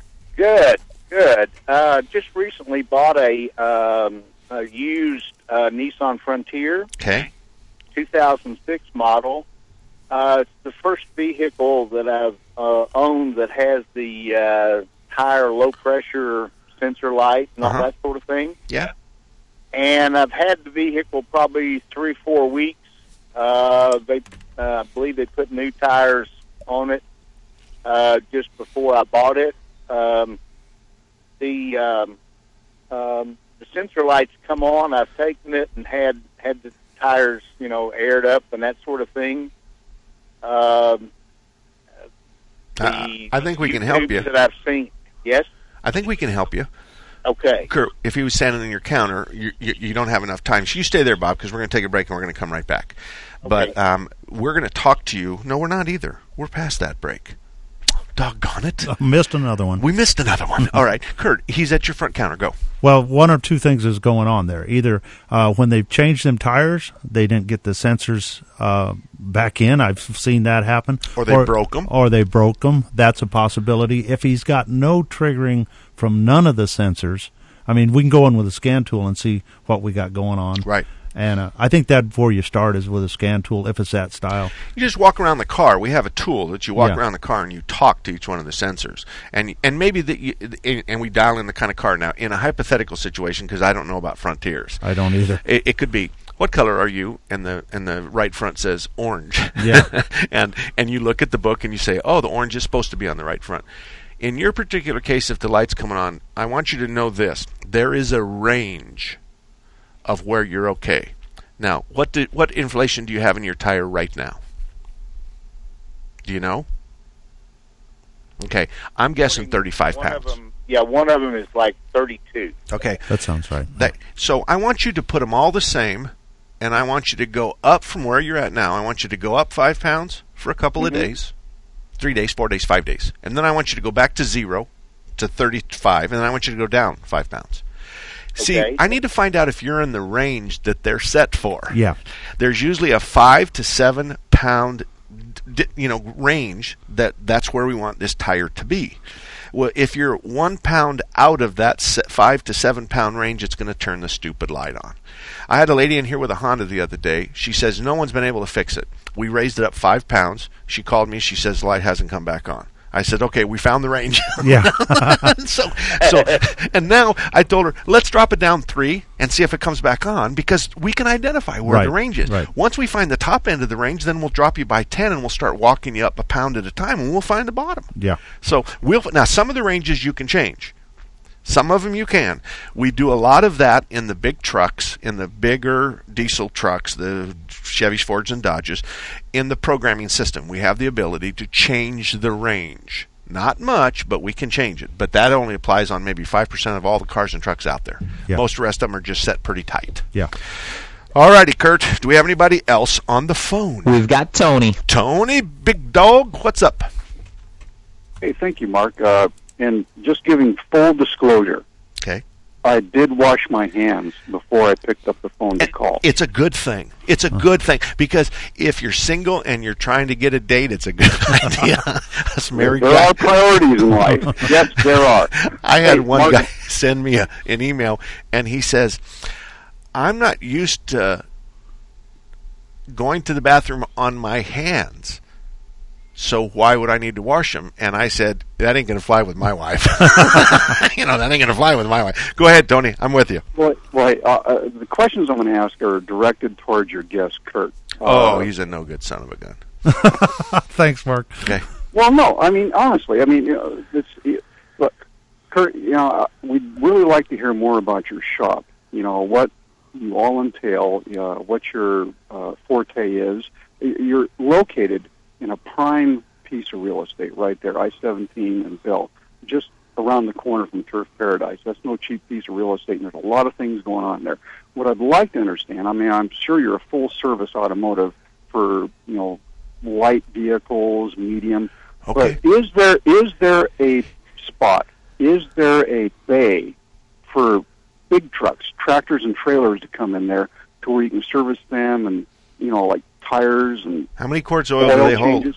Good, good. Uh, just recently bought a, um, a used uh, Nissan Frontier, Okay. two thousand six model. Uh, it's the first vehicle that I've uh, owned that has the uh, tire low pressure sensor light and all Uh-huh. that sort of thing. Yeah. And I've had the vehicle probably three, four weeks. Uh, they, uh, I believe they put new tires on it uh, just before I bought it. Um, the um, um, the sensor lights come on. I've taken it and had had the tires, you know, aired up and that sort of thing. Um, Uh, the I think we can help YouTubes you. that I've seen. Yes. I think we can help you. Okay. Kurt, if he was standing in your counter, you, you, you don't have enough time. So you stay there, Bob, because we're going to take a break and we're going to come right back. But um, we're going to talk to you. No, we're not either. We're past that break. Doggone it. I missed another one. We missed another one. All right. Kurt, he's at your front counter. Go. Well, one or two things is going on there. Either uh, when they've changed them tires, they didn't get the sensors uh, back in. I've seen that happen. Or they or, broke them. Or they broke them. That's a possibility. If he's got no triggering from none of the sensors, I mean, we can go in with a scan tool and see what we got going on. Right. And uh, I think that before you start is with a scan tool, if it's that style. You just walk around the car. We have a tool that you walk Yeah. around the car and you talk to each one of the sensors. And and maybe that you, and we dial in the kind of car. Now, in a hypothetical situation, because I don't know about Frontiers. I don't either. It, it could be, what color are you? And the and the right front says orange. Yeah. and and you look at the book and you say, oh, the orange is supposed to be on the right front. In your particular case, if the light's coming on, I want you to know this. There is a range of where you're okay. Now, what do, what inflation do you have in your tire right now? Do you know? Okay, I'm guessing thirty-five one pounds. Of them, yeah, one of them is like thirty-two. Okay. That sounds right. That, so I want you to put them all the same, and I want you to go up from where you're at now. I want you to go up five pounds for a couple Mm-hmm. of days, three days, four days, five days. And then I want you to go back to zero, to thirty-five, and then I want you to go down five pounds. See, Okay. I need to find out if you're in the range that they're set for. Yeah. There's usually a five to seven pound, d- you know, range that that's where we want this tire to be. Well, if you're one pound out of that se- five to seven pound range, it's going to turn the stupid light on. I had a lady in here with a Honda the other day. She says no one's been able to fix it. We raised it up five pounds. She called me. She says the light hasn't come back on. I said, okay, we found the range. Yeah. so, so, and now I told her, let's drop it down three and see if it comes back on, because we can identify where Right, the range is. right. Once we find the top end of the range, then we'll drop you by ten and we'll start walking you up a pound at a time and we'll find the bottom. Yeah. So we'll, now some of the ranges you can change. Some of them you can. We do a lot of that in the big trucks, in the bigger diesel trucks, the Chevys, Fords, and Dodges. In the programming system, we have the ability to change the range. Not much, but we can change it. But that only applies on maybe five percent of all the cars and trucks out there. Yeah. Most of the rest of them are just set pretty tight. Yeah. All righty, Kurt. Do we have anybody else on the phone? We've got Tony. Tony, big dog, what's up? Hey, thank you, Mark. Uh, and just giving full disclosure, Okay. I did wash my hands before I picked up the phone to call. It's a good thing. It's a good thing, because if you're single and you're trying to get a date, it's a good idea. Us married There guys- are priorities in life. Yes, there are. I had Hey, one Mark- guy send me a, an email, and he says, I'm not used to going to the bathroom on my hands, so why would I need to wash them? And I said, that ain't going to fly with my wife. you know, that ain't going to fly with my wife. Go ahead, Tony. I'm with you. Well, well uh, uh, the questions I'm going to ask are directed towards your guest, Kurt. Oh, Uh, he's a no-good son of a gun. Thanks, Mark. Okay. Well, no, I mean, honestly, I mean, you know, it's, it, look, Kurt, you know, uh, we'd really like to hear more about your shop. You know, what you all entail, uh, what your uh, forte is. You're located in a prime piece of real estate right there, I seventeen and Bill, just around the corner from Turf Paradise. That's no cheap piece of real estate, and there's a lot of things going on there. What I'd like to understand, I mean, I'm sure you're a full-service automotive for, you know, light vehicles, medium. Okay. But is there is there a spot, is there a bay for big trucks, tractors and trailers to come in there to where you can service them and, you know, like tires and How many quarts of oil, do they changes?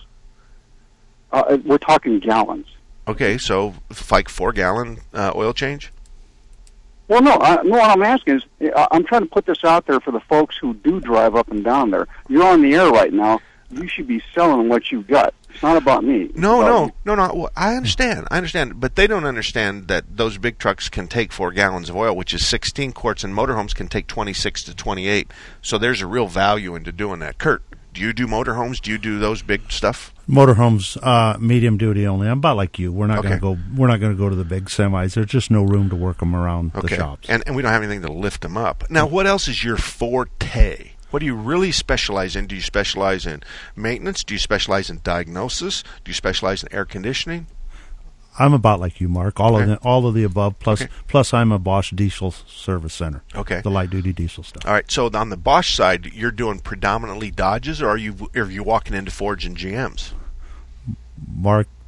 hold? Uh, we're talking gallons. Okay, so like four-gallon uh, oil change? Well, no, I, no. What I'm asking is, I- I'm trying to put this out there for the folks who do drive up and down there. You're on the air right now. You should be selling what you've got. It's not about me. It's No, about no, no, no. Well, I understand. I understand. But they don't understand that those big trucks can take four gallons of oil, which is sixteen quarts, and motorhomes can take twenty-six to twenty-eight. So there's a real value into doing that. Kurt, do you do motorhomes? Do you do those big stuff? Motorhomes, uh, medium duty only. I'm about like you. We're not Okay. going to go. We're not going to go to the big semis. There's just no room to work them around the Okay. shops. And, and we don't have anything to lift them up. Now, what else is your forte? What do you really specialize in? Do you specialize in maintenance? Do you specialize in diagnosis? Do you specialize in air conditioning? I'm about like you, Mark. All Okay. of the, all of the above. Plus, Okay. plus, I'm a Bosch Diesel Service Center. Okay. The light duty diesel stuff. All right. So on the Bosch side, you're doing predominantly Dodges, or are you are you walking into Fords and G Ms? Mark,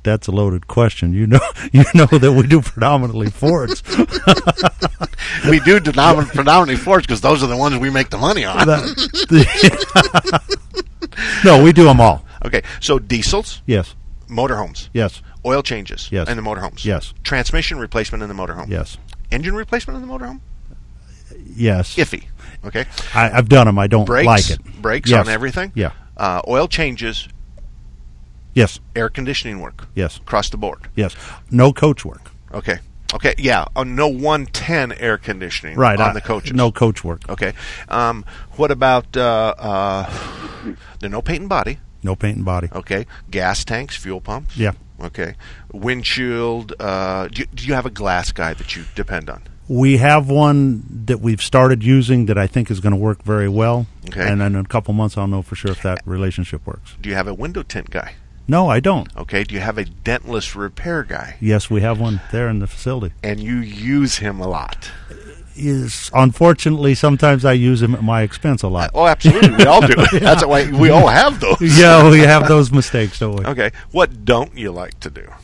that's a loaded question. You know, you know that we do predominantly Fords. We do predomin- predominantly Fords because those are the ones we make the money on. That, no, we do them all. Okay, so diesels, yes. Motorhomes, yes. Oil changes, yes. in the motorhomes, yes. Transmission replacement in the motorhome, yes. Engine replacement in the motorhome, yes. Iffy. Okay, I, I've done them. I don't brakes, like it. Brakes yes. on everything. Yeah. Uh, oil changes. Yes. Air conditioning work. Yes. Across the board. Yes. No coach work. Okay. Okay. Yeah. Uh, no one ten air conditioning. Right. On I, the coaches. No coach work. Okay. Um, what about uh, uh, the no paint and body? No paint and body. Okay. Gas tanks, fuel pumps. Yeah. Okay. Windshield. Uh, do, you, do you have a glass guy that you depend on? We have one that we've started using that I think is going to work very well. Okay. And then in a couple months, I'll know for sure if that relationship works. Do you have a window tint guy? No, I don't. Okay. Do you have a dentless repair guy? Yes, we have one there in the facility. And you use him a lot? Is unfortunately, sometimes I use him at my expense a lot. Uh, oh, absolutely. We all do. Yeah. That's why we all have those. Yeah, we have those mistakes, don't we? Okay. What don't you like to do?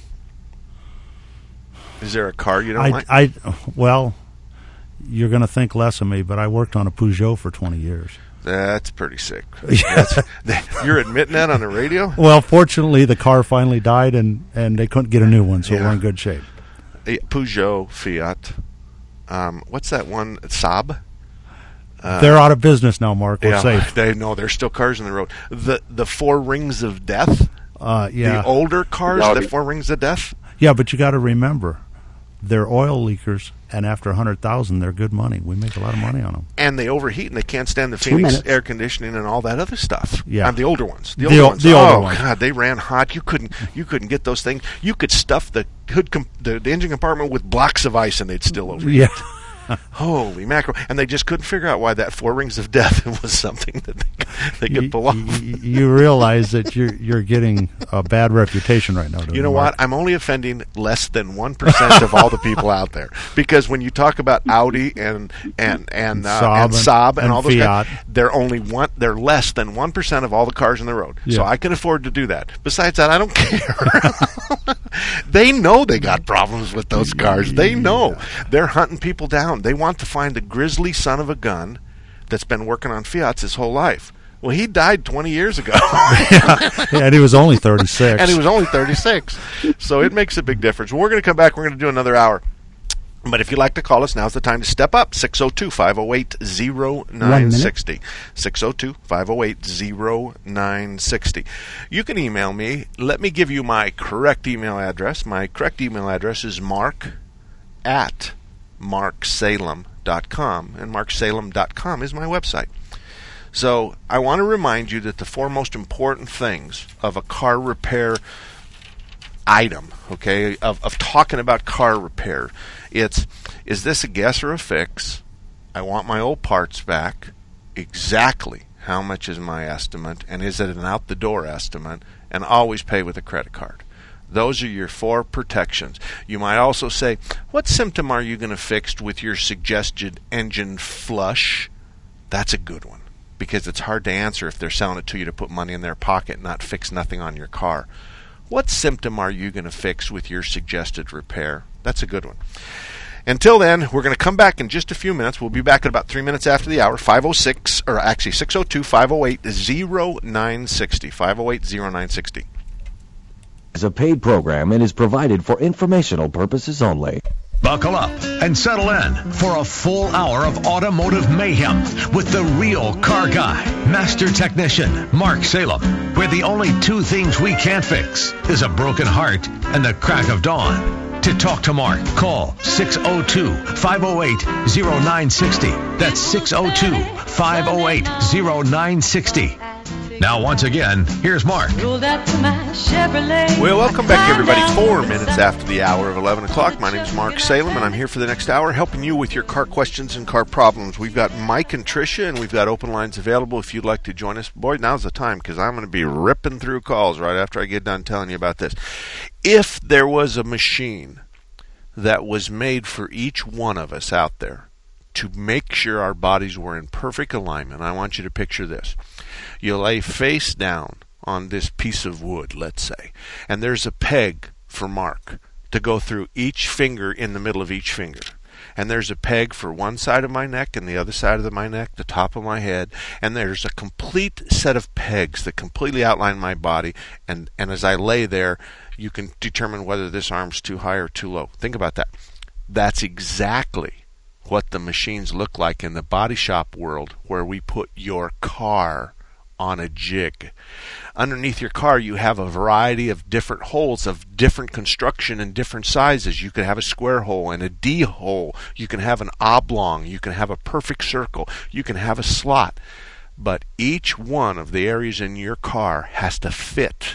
Is there a car you don't I, like? I, well, you're going to think less of me, but I worked on a Peugeot for twenty years. That's pretty sick. That's, you're admitting that on the radio? Well, fortunately, the car finally died, and, and they couldn't get a new one, so Yeah. we're in good shape. Peugeot, Fiat. Um, what's that one? Saab? Uh, They're out of business now, Mark. We're yeah, safe. They, no, there's still cars on the road. The the Four Rings of Death? Uh, yeah. The older cars, No, the the- Four Rings of Death? Yeah, but you got to remember, they're oil leakers, and after one hundred thousand, they're good money. We make a lot of money on them. And they overheat, and they can't stand the Two Phoenix minutes. air conditioning and all that other stuff. Yeah. Um, the older ones. The The older o- ones. the older oh, ones. God, they ran hot. You couldn't you couldn't get those things. You could stuff the hood com- the, the engine compartment with blocks of ice, and they'd still overheat. Yeah. Holy mackerel. And they just couldn't figure out why that Four Rings of Death was something that they, they could You- pull off. You, you realize that you're you're getting a bad reputation right now. don't You know Mark? what? I'm only offending less than one percent of all the people out there, because when you talk about Audi and and and uh, Saab and Saab and, and all those guys, Fiat. they're only one. They're less than one percent of all the cars on the road. So Yeah. I can afford to do that. Besides that, I don't care. They know they got problems with those cars. They know they're hunting people down. They want to find the grisly son of a gun that's been working on Fiats his whole life. Well, he died twenty years ago. yeah, and he was only thirty-six. And he was only thirty-six. So it makes a big difference. We're going to come back. We're going to do another hour. But if you'd like to call us, now's the time to step up. six oh two, five oh eight, oh nine six oh. six oh two, five oh eight, oh nine six oh. You can email me. Let me give you my correct email address. My correct email address is mark at mark salem dot com. And mark salem dot com is my website. So I want to remind you that the four most important things of a car repair item, okay, of, of talking about car repair, it's, is this a guess or a fix? I want my old parts back. Exactly how much is my estimate, and is it an out-the-door estimate? And always pay with a credit card. Those are your four protections. You might also say, what symptom are you going to fix with your suggested engine flush? That's a good one, because it's hard to answer if they're selling it to you to put money in their pocket and not fix nothing on your car. What symptom are you going to fix with your suggested repair? That's a good one. Until then, we're going to come back in just a few minutes. We'll be back at about three minutes after the hour. five oh six, or actually six oh two, five oh eight, oh nine six oh. five oh eight, oh nine six oh. Is a paid program and is provided for informational purposes only. Buckle up and settle in for a full hour of automotive mayhem with the real car guy, master technician Mark Salem, where the only two things we can't fix is a broken heart and the crack of dawn. To talk to Mark, call six oh two, five oh eight, oh nine six oh. That's six oh two, five oh eight, oh nine six oh. Now, once again, here's Mark. Well, welcome back, everybody. Four minutes after the hour of eleven o'clock. My name's Mark Salem, and I'm here for the next hour helping you with your car questions and car problems. We've got Mike and Tricia, and we've got open lines available if you'd like to join us. Boy, now's the time, because I'm going to be ripping through calls right after I get done telling you about this. If there was a machine that was made for each one of us out there to make sure our bodies were in perfect alignment, I want you to picture this. You lay face down on this piece of wood, let's say, and there's a peg for Mark to go through each finger in the middle of each finger. And there's a peg for one side of my neck and the other side of my neck, the top of my head, and there's a complete set of pegs that completely outline my body, and, and as I lay there, you can determine whether this arm's too high or too low. Think about that. That's exactly what the machines look like in the body shop world, where we put your car on a jig. Underneath your car, you have a variety of different holes of different construction and different sizes. You can have a square hole and a D hole. You can have an oblong. You can have a perfect circle. You can have a slot. But each one of the areas in your car has to fit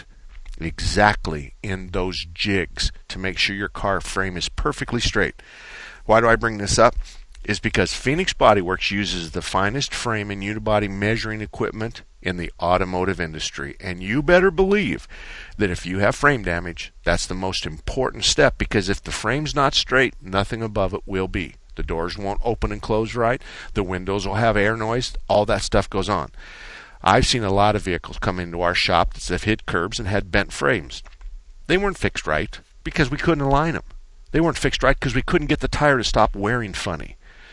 exactly in those jigs to make sure your car frame is perfectly straight. Why do I bring this up? Is because Phoenix Body Works uses the finest frame and unibody measuring equipment in the automotive industry. And you better believe that if you have frame damage, that's the most important step, because if the frame's not straight, nothing above it will be. The doors won't open and close right. The windows will have air noise. All that stuff goes on. I've seen a lot of vehicles come into our shop that have hit curbs and had bent frames. They weren't fixed right because we couldn't align them. They weren't fixed right because we couldn't get the tire to stop wearing funny.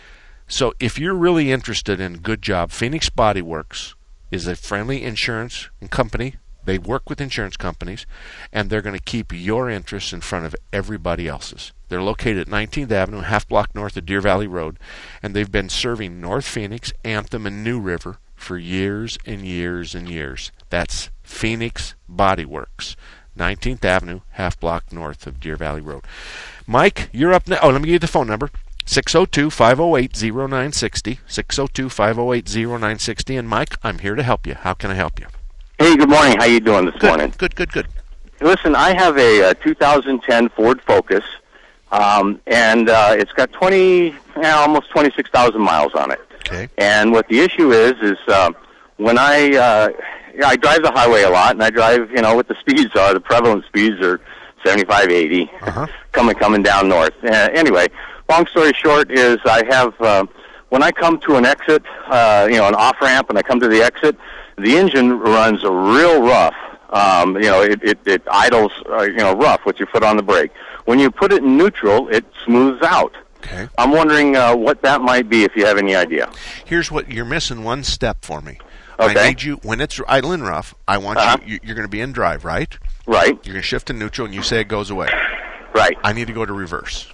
So if you're really interested in a good job, Phoenix Body Works is a friendly insurance company. They work with insurance companies, and they're going to keep your interests in front of everybody else's. They're located at nineteenth Avenue, half block north of Deer Valley Road, and they've been serving North Phoenix, Anthem, and New River for years and years and years. That's Phoenix Body Works, nineteenth Avenue, half block north of Deer Valley Road. Mike, you're up now. Oh, let me give you the phone number. six oh two, five oh eight, oh nine six oh, six oh two, five oh eight, oh nine six oh. And Mike, I'm here to help you. How can I help you? Hey, good morning. How you doing this good, morning? Good, good, good. Listen, I have a, a two thousand ten Ford Focus, um, and uh, it's got twenty, yeah, almost twenty-six thousand miles on it. Okay. And what the issue is, is uh, when I uh, I drive the highway a lot, and I drive, you know, what the speeds are. The prevalent speeds are seventy-five, eighty, uh-huh. coming coming down north. Uh, anyway. Long story short is I have, uh, when I come to an exit, uh, you know, an off-ramp, and I come to the exit, the engine runs real rough. Um, you know, it, it, it idles, uh, you know, rough with your foot on the brake. When you put it in neutral, it smooths out. Okay. I'm wondering uh, what that might be, if you have any idea. Here's what, you're missing one step for me. Okay. I need you, when it's idling rough, I want uh-huh. you, you're going to be in drive, right? Right. You're going to shift to neutral, and you say it goes away. Right. I need to go to reverse.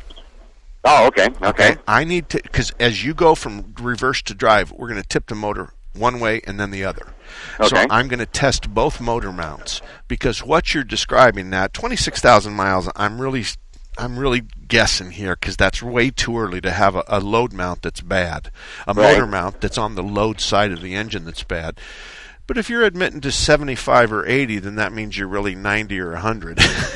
Oh, okay, okay. I need to, because as you go from reverse to drive, we're going to tip the motor one way and then the other. Okay. So I'm going to test both motor mounts, because what you're describing now, twenty-six thousand miles, I'm really I'm really guessing here, because that's way too early to have a, a load mount that's bad, a right. motor mount that's on the load side of the engine that's bad. But if you're admitting to seventy-five or eighty, then that means you're really ninety or one hundred.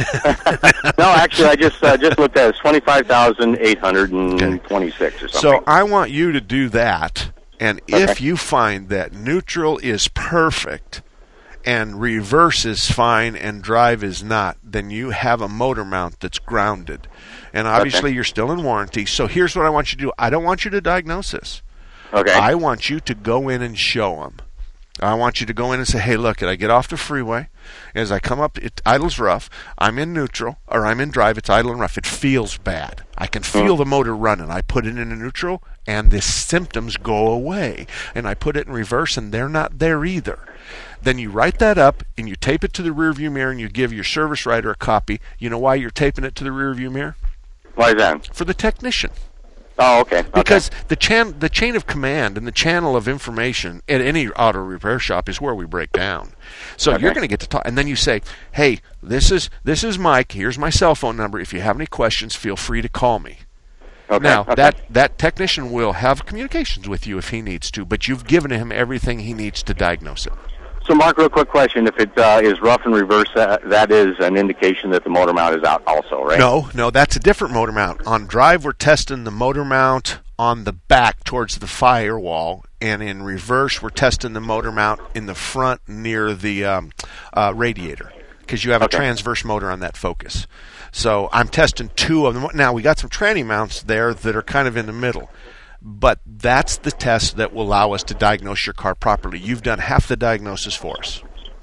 No, actually, I just uh, just looked at it. It's twenty-five thousand eight hundred twenty-six or something. So I want you to do that, and okay. if you find that neutral is perfect and reverse is fine and drive is not, then you have a motor mount that's grounded. And obviously okay. you're still in warranty. So here's what I want you to do. I don't want you to diagnose this. Okay. I want you to go in and show them. I want you to go in and say, hey, look, I get off the freeway. As I come up, it idles rough. I'm in neutral, or I'm in drive. It's idling rough. It feels bad. I can feel the motor running. I put it in a neutral, and the symptoms go away. And I put it in reverse, and they're not there either. Then you write that up, and you tape it to the rearview mirror, and you give your service writer a copy. You know why you're taping it to the rearview mirror? Why is that? For the technician. Oh, okay. okay. Because the chain, the chain of command and the channel of information at any auto repair shop is where we break down. So okay. you're going to get to talk, and then you say, "Hey, this is this is Mike. Here's my cell phone number. If you have any questions, feel free to call me." Okay. Now okay. that that technician will have communications with you if he needs to, but you've given him everything he needs to diagnose it. So, Mark, real quick question. If it uh, is rough and reverse, uh, that is an indication that the motor mount is out also, right? No, no, that's a different motor mount. On drive, we're testing the motor mount on the back towards the firewall, and in reverse, we're testing the motor mount in the front near the um, uh, radiator, because you have okay. a transverse motor on that Focus. So I'm testing two of them. Now, we got some tranny mounts there that are kind of in the middle. But that's the test that will allow us to diagnose your car properly. You've done half the diagnosis for us.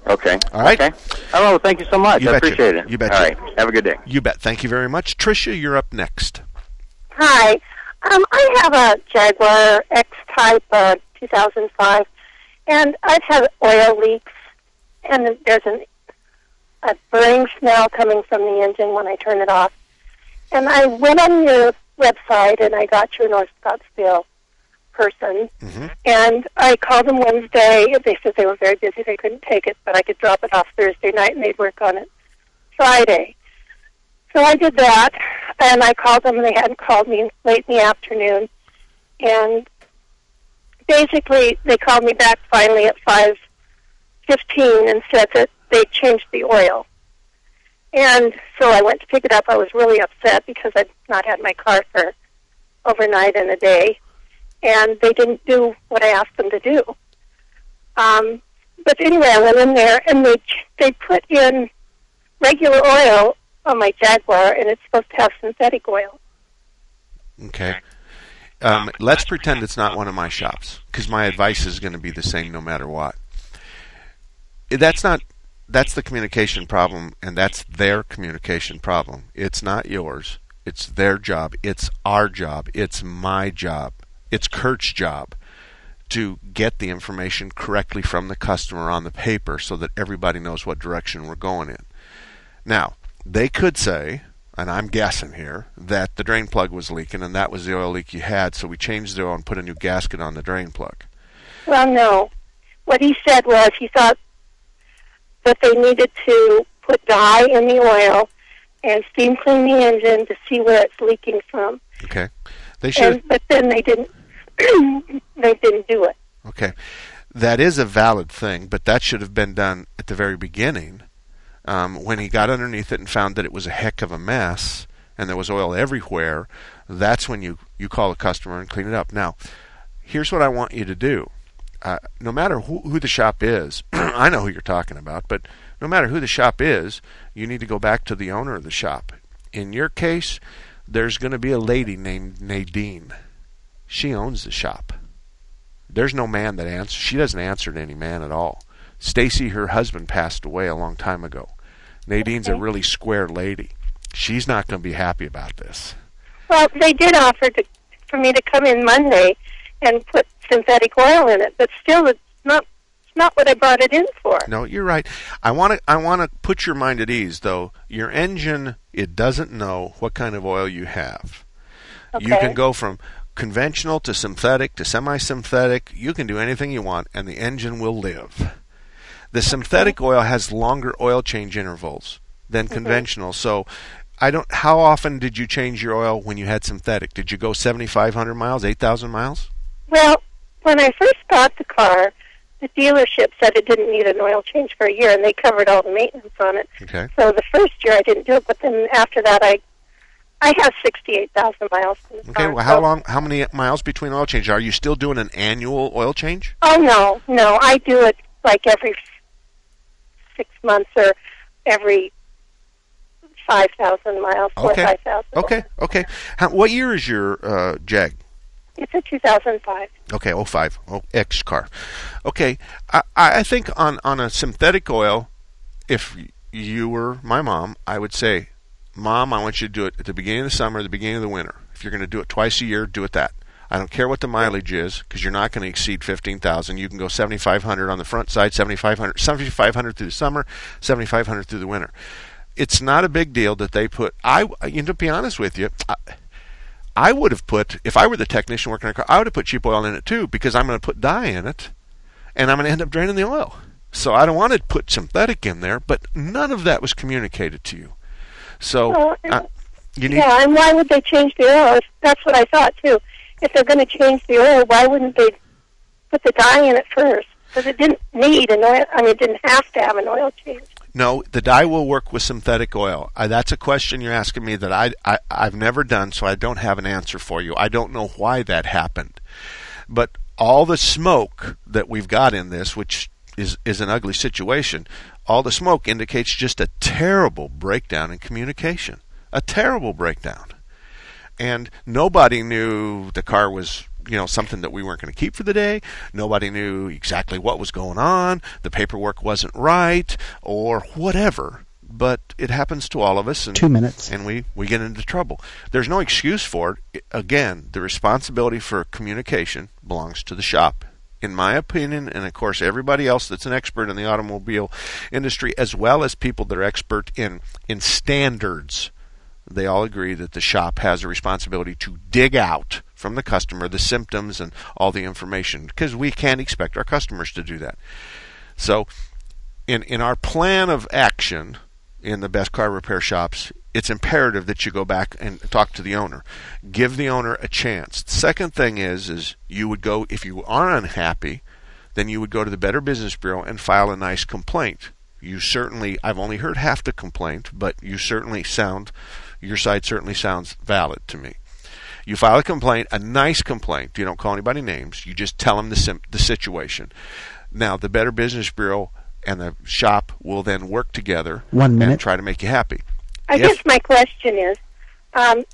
Okay. All right. Okay. Hello. Thank you so much. You I betcha. appreciate it. You betcha. All right. Have a good day. You bet. Thank you very much. Tricia, you're up next. Hi. Um, I have a Jaguar X-Type uh, two thousand five, and I've had oil leaks, and there's an, a burning smell coming from the engine when I turn it off. And I went on your website, and I got your North Scottsdale person, mm-hmm. and I called them Wednesday. They said they were very busy. They couldn't take it, but I could drop it off Thursday night, and they'd work on it Friday. So I did that, and I called them, and they hadn't called me late in the afternoon. And basically, they called me back finally at five fifteen and said that they changed the oil. And so I went to pick it up. I was really upset because I'd not had my car for overnight and a day, and they didn't do what I asked them to do. Um, but anyway, I went in there, and they they put in regular oil on my Jaguar, and it's supposed to have synthetic oil. Okay. Um, let's pretend it's not one of my shops, because my advice is going to be the same no matter what. That's not. That's the communication problem, and that's their communication problem. It's not yours. It's their job. It's our job. It's my job. It's Kurt's job to get the information correctly from the customer on the paper so that everybody knows what direction we're going in. Now, they could say, and I'm guessing here, that the drain plug was leaking and that was the oil leak you had, so we changed the oil and put a new gasket on the drain plug. Well, no. What he said was he thought that they needed to put dye in the oil and steam clean the engine to see where it's leaking from. Okay. They should. And, but then they didn't. They didn't do it. Okay. That is a valid thing, but that should have been done at the very beginning. Um, when he got underneath it and found that it was a heck of a mess and there was oil everywhere, that's when you, you call the customer and clean it up. Now, here's what I want you to do. Uh, no matter who, who the shop is, I know who you're talking about, but no matter who the shop is, you need to go back to the owner of the shop. In your case, there's going to be a lady named Nadine. She owns the shop. There's no man that answers. She doesn't answer to any man at all. Stacy, her husband, passed away a long time ago. Nadine's okay. A really square lady. She's not going to be happy about this. Well, they did offer to, for me to come in Monday and put synthetic oil in it, but still, it's not it's not what I brought it in for. No, you're right. I want to I want to put your mind at ease, though. Your engine, it doesn't know what kind of oil you have. Okay. You can go from conventional to synthetic to semi-synthetic. You can do anything you want, and the engine will live. The synthetic oil has longer oil change intervals than mm-hmm. conventional. So, I don't. How often did you change your oil when you had synthetic? Did you go seventy-five hundred miles, eight thousand miles? Well, when I first bought the car, the dealership said it didn't need an oil change for a year, and they covered all the maintenance on it. Okay. So the first year I didn't do it, but then after that I, I have sixty-eight thousand miles. In the okay. car, well, how so. long? How many miles between oil changes? Are you still doing an annual oil change? Oh no, no, I do it like every six months or every five thousand miles, four okay. or five thousand. Okay, okay. How, what year is your uh, Jag? It's a two thousand five. Okay, oh five, oh, X car. Okay, I, I think on, on a synthetic oil, if you were my mom, I would say, Mom, I want you to do it at the beginning of the summer, the beginning of the winter. If you're going to do it twice a year, do it that. I don't care what the mileage is, because you're not going to exceed fifteen thousand. You can go seventy-five hundred on the front side, seventy-five hundred, seventy-five hundred through the summer, seventy-five hundred through the winter. It's not a big deal that they put. I, you know, to be honest with you, I, I would have put, if I were the technician working on a car, I would have put cheap oil in it too, because I'm going to put dye in it, and I'm going to end up draining the oil. So I don't want to put synthetic in there, but none of that was communicated to you. So well, uh, you need. Yeah, and why would they change the oil? That's what I thought too. If they're going to change the oil, why wouldn't they put the dye in it first? Because it didn't need an oil. I mean, it didn't have to have an oil change. No, the dye will work with synthetic oil. Uh, that's a question you're asking me that I, I, I've never done, so I don't have an answer for you. I don't know why that happened. But all the smoke that we've got in this, which is, is an ugly situation, all the smoke indicates just a terrible breakdown in communication. A terrible breakdown. And nobody knew the car was you know, something that we weren't going to keep for the day. Nobody knew exactly what was going on. The paperwork wasn't right or whatever. But it happens to all of us. And, Two minutes. And we, we get into trouble. There's no excuse for it. Again, the responsibility for communication belongs to the shop. In my opinion, and of course everybody else that's an expert in the automobile industry, as well as people that are expert in, in standards, they all agree that the shop has a responsibility to dig out from the customer the symptoms and all the information, because we can't expect our customers to do that. So in in our plan of action in the Best Car Repair Shops, it's imperative that you go back and talk to the owner. Give the owner a chance. The second thing is, is you would go, if you are unhappy, then you would go to the Better Business Bureau and file a nice complaint. You certainly, I've only heard half the complaint, but you certainly sound, your side certainly sounds valid to me. You file a complaint, a nice complaint. You don't call anybody names. You just tell them the, sim- the situation. Now, the Better Business Bureau and the shop will then work together One minute. and try to make you happy. I if, guess my question is, um,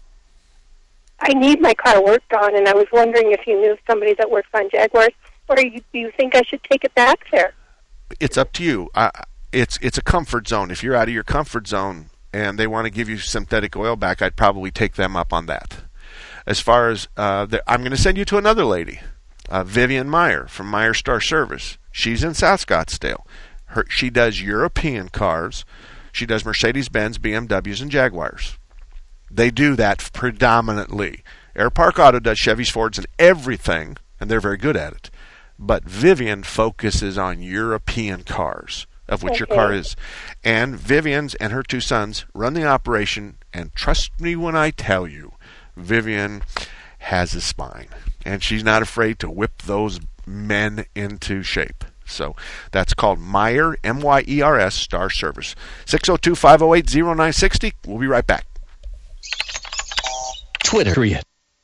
I need my car worked on, and I was wondering if you knew somebody that works on Jaguars, or you, do you think I should take it back there? It's up to you. I, it's it's a comfort zone. If you're out of your comfort zone and they want to give you synthetic oil back, I'd probably take them up on that. As far as, uh, the, I'm going to send you to another lady, uh, Vivian Meyer from Meyer Star Service. She's in South Scottsdale. Her, she does European cars. She does Mercedes-Benz, B M Ws, and Jaguars. They do that predominantly. Air Park Auto does Chevys, Fords, and everything, and they're very good at it. But Vivian focuses on European cars, of which okay. your car is. And Vivian's and her two sons run the operation, and trust me when I tell you, Vivian has a spine, and she's not afraid to whip those men into shape. So that's called Meyer, M Y E R S, Star Service. six oh two, five oh eight, oh nine six oh. We'll be right back. Twitter. The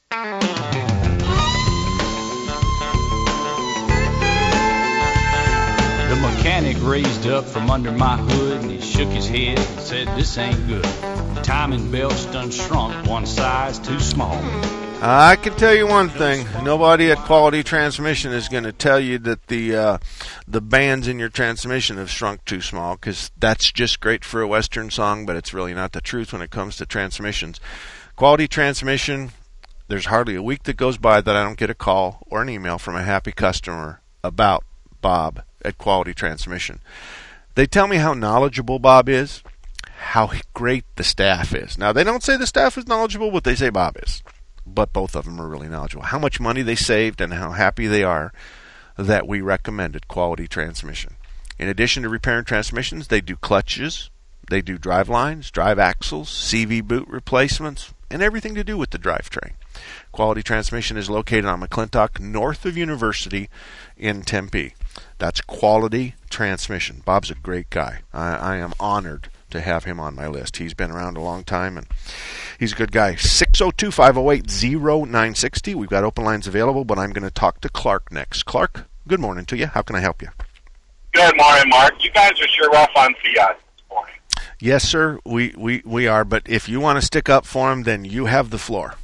mechanic raised up from under my hood and he shook his head and said, "This ain't good. Timing belt's done shrunk one size too small." I can tell you one thing. Nobody at Quality Transmission is going to tell you that the uh, the bands in your transmission have shrunk too small, because that's just great for a Western song, but it's really not the truth when it comes to transmissions. Quality Transmission, there's hardly a week that goes by that I don't get a call or an email from a happy customer about Bob at Quality Transmission. They tell me how knowledgeable Bob is, how great the staff is. Now, they don't say the staff is knowledgeable, but they say Bob is. But both of them are really knowledgeable. How much money they saved and how happy they are that we recommended Quality Transmission. In addition to repairing transmissions, they do clutches, they do drive lines, drive axles, C V boot replacements, and everything to do with the drivetrain. Quality Transmission is located on McClintock, north of University in Tempe. That's Quality Transmission. Bob's a great guy. I, I am honored to have him on my list. He's been around a long time, and he's a good guy. six oh two, five oh eight, oh nine six oh. We've got open lines available, but I'm going to talk to Clark next. Clark, good morning to you. How can I help you? Good morning, Mark. You guys are sure rough on Fiat this morning. Yes, sir, we, we, we are, but if you want to stick up for him, then you have the floor.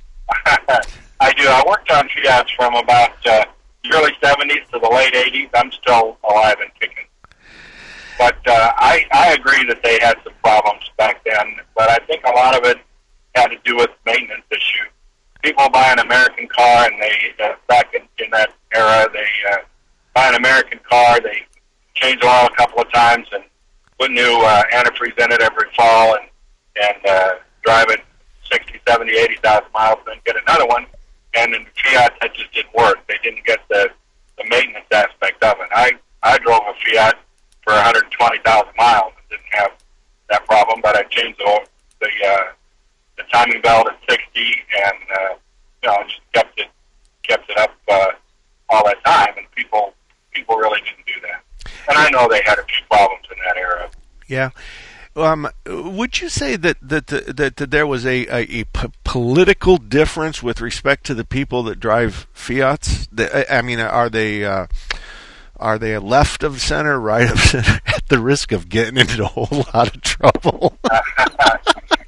I do. I worked on Fiats from about uh, the early seventies to the late eighties. I'm still alive and kicking. But uh, I, I agree that they had some problems back then, but I think a lot of it had to do with maintenance issue. People buy an American car, and they, uh, back in, in that era, they uh, buy an American car, they change the oil a couple of times and put new uh, antifreeze in it every fall and, and uh, drive it sixty, seventy, eighty thousand miles, and then get another one. And in Fiat, that just didn't work. They didn't get the, the maintenance aspect of it. I, I drove a Fiat for one hundred twenty thousand miles and didn't have that problem, but I changed the the, uh, the timing belt at sixty, and uh, you know, just kept it kept it up uh, all that time, and people people really didn't do that. And I know they had a few problems in that era. Yeah. Um, would you say that that, that, that there was a, a, a p- political difference with respect to the people that drive Fiats? The, I mean, are they uh, are they left of center, right of center, at the risk of getting into a whole lot of trouble?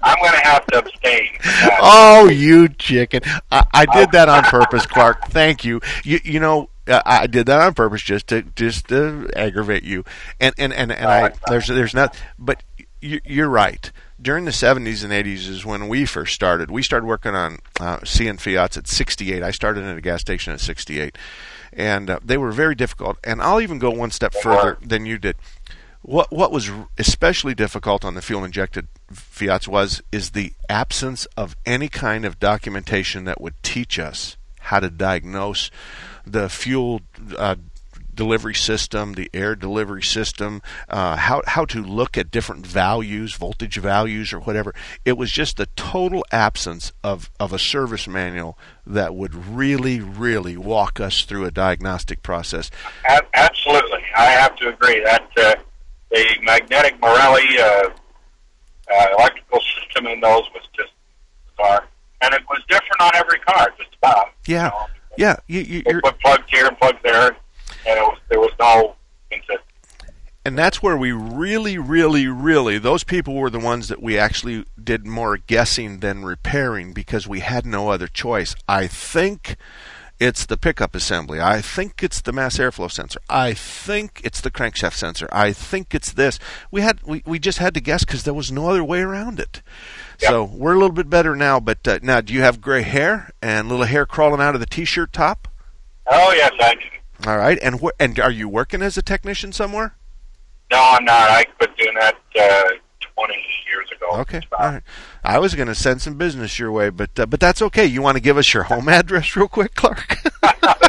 I'm going to have to abstain. Oh, you chicken! I, I did that on purpose, Clark. Thank you. You you know. Uh, I did that on purpose just to just to aggravate you, and and and, and I there's there's not. But you, you're right. During the seventies and eighties is when we first started. We started working on uh, seeing Fiats at sixty-eight. I started at a gas station at sixty-eight, and uh, they were very difficult. And I'll even go one step further than you did. What what was especially difficult on the fuel injected Fiats was is the absence of any kind of documentation that would teach us how to diagnose the fuel uh, delivery system, the air delivery system, uh, how how to look at different values, voltage values or whatever. It was just the total absence of, of a service manual that would really, really walk us through a diagnostic process. A- absolutely. I have to agree that uh, the magnetic Morelli uh, uh, electrical system in those was just bizarre. And it was different on every car, just about. Yeah. You know? Yeah, you, you, you're put plugs here and plugs there, and it was, there was no consistency. And that's where we really, really, really, those people were the ones that we actually did more guessing than repairing because we had no other choice. I think it's the pickup assembly. I think it's the mass airflow sensor. I think it's the crankshaft sensor. I think it's this. We had we, we just had to guess because there was no other way around it. Yep. So we're a little bit better now. But uh, now, do you have gray hair and little hair crawling out of the T-shirt top? Oh yes, I do. All right, and wh- and are you working as a technician somewhere? No, I'm not. I quit doing that uh, twenty years ago. Okay, all right. I was going to send some business your way, but uh, but that's okay. You want to give us your home address real quick, Clark? no,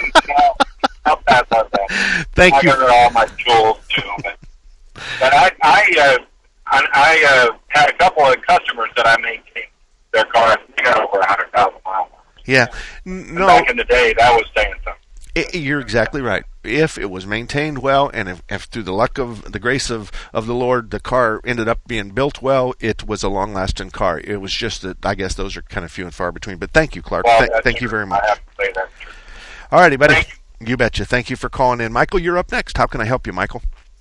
I'll pass on that. Thank I you. I got all my tools too, but, but I I uh, I, I uh, had a couple of customers that I maintained their car. They got over a hundred thousand miles. Yeah, N- no. Back in the day, that was saying something. It, you're exactly right. If it was maintained well, and if, if through the luck of the grace of, of the Lord, the car ended up being built well, it was a long-lasting car. It was just that I guess those are kind of few and far between. But thank you, Clark. Well, Th- thank true. you very much. I have to say that's true. All righty, buddy. Thank you. you betcha. Thank you for calling in. Michael, you're up next. How can I help you, Michael?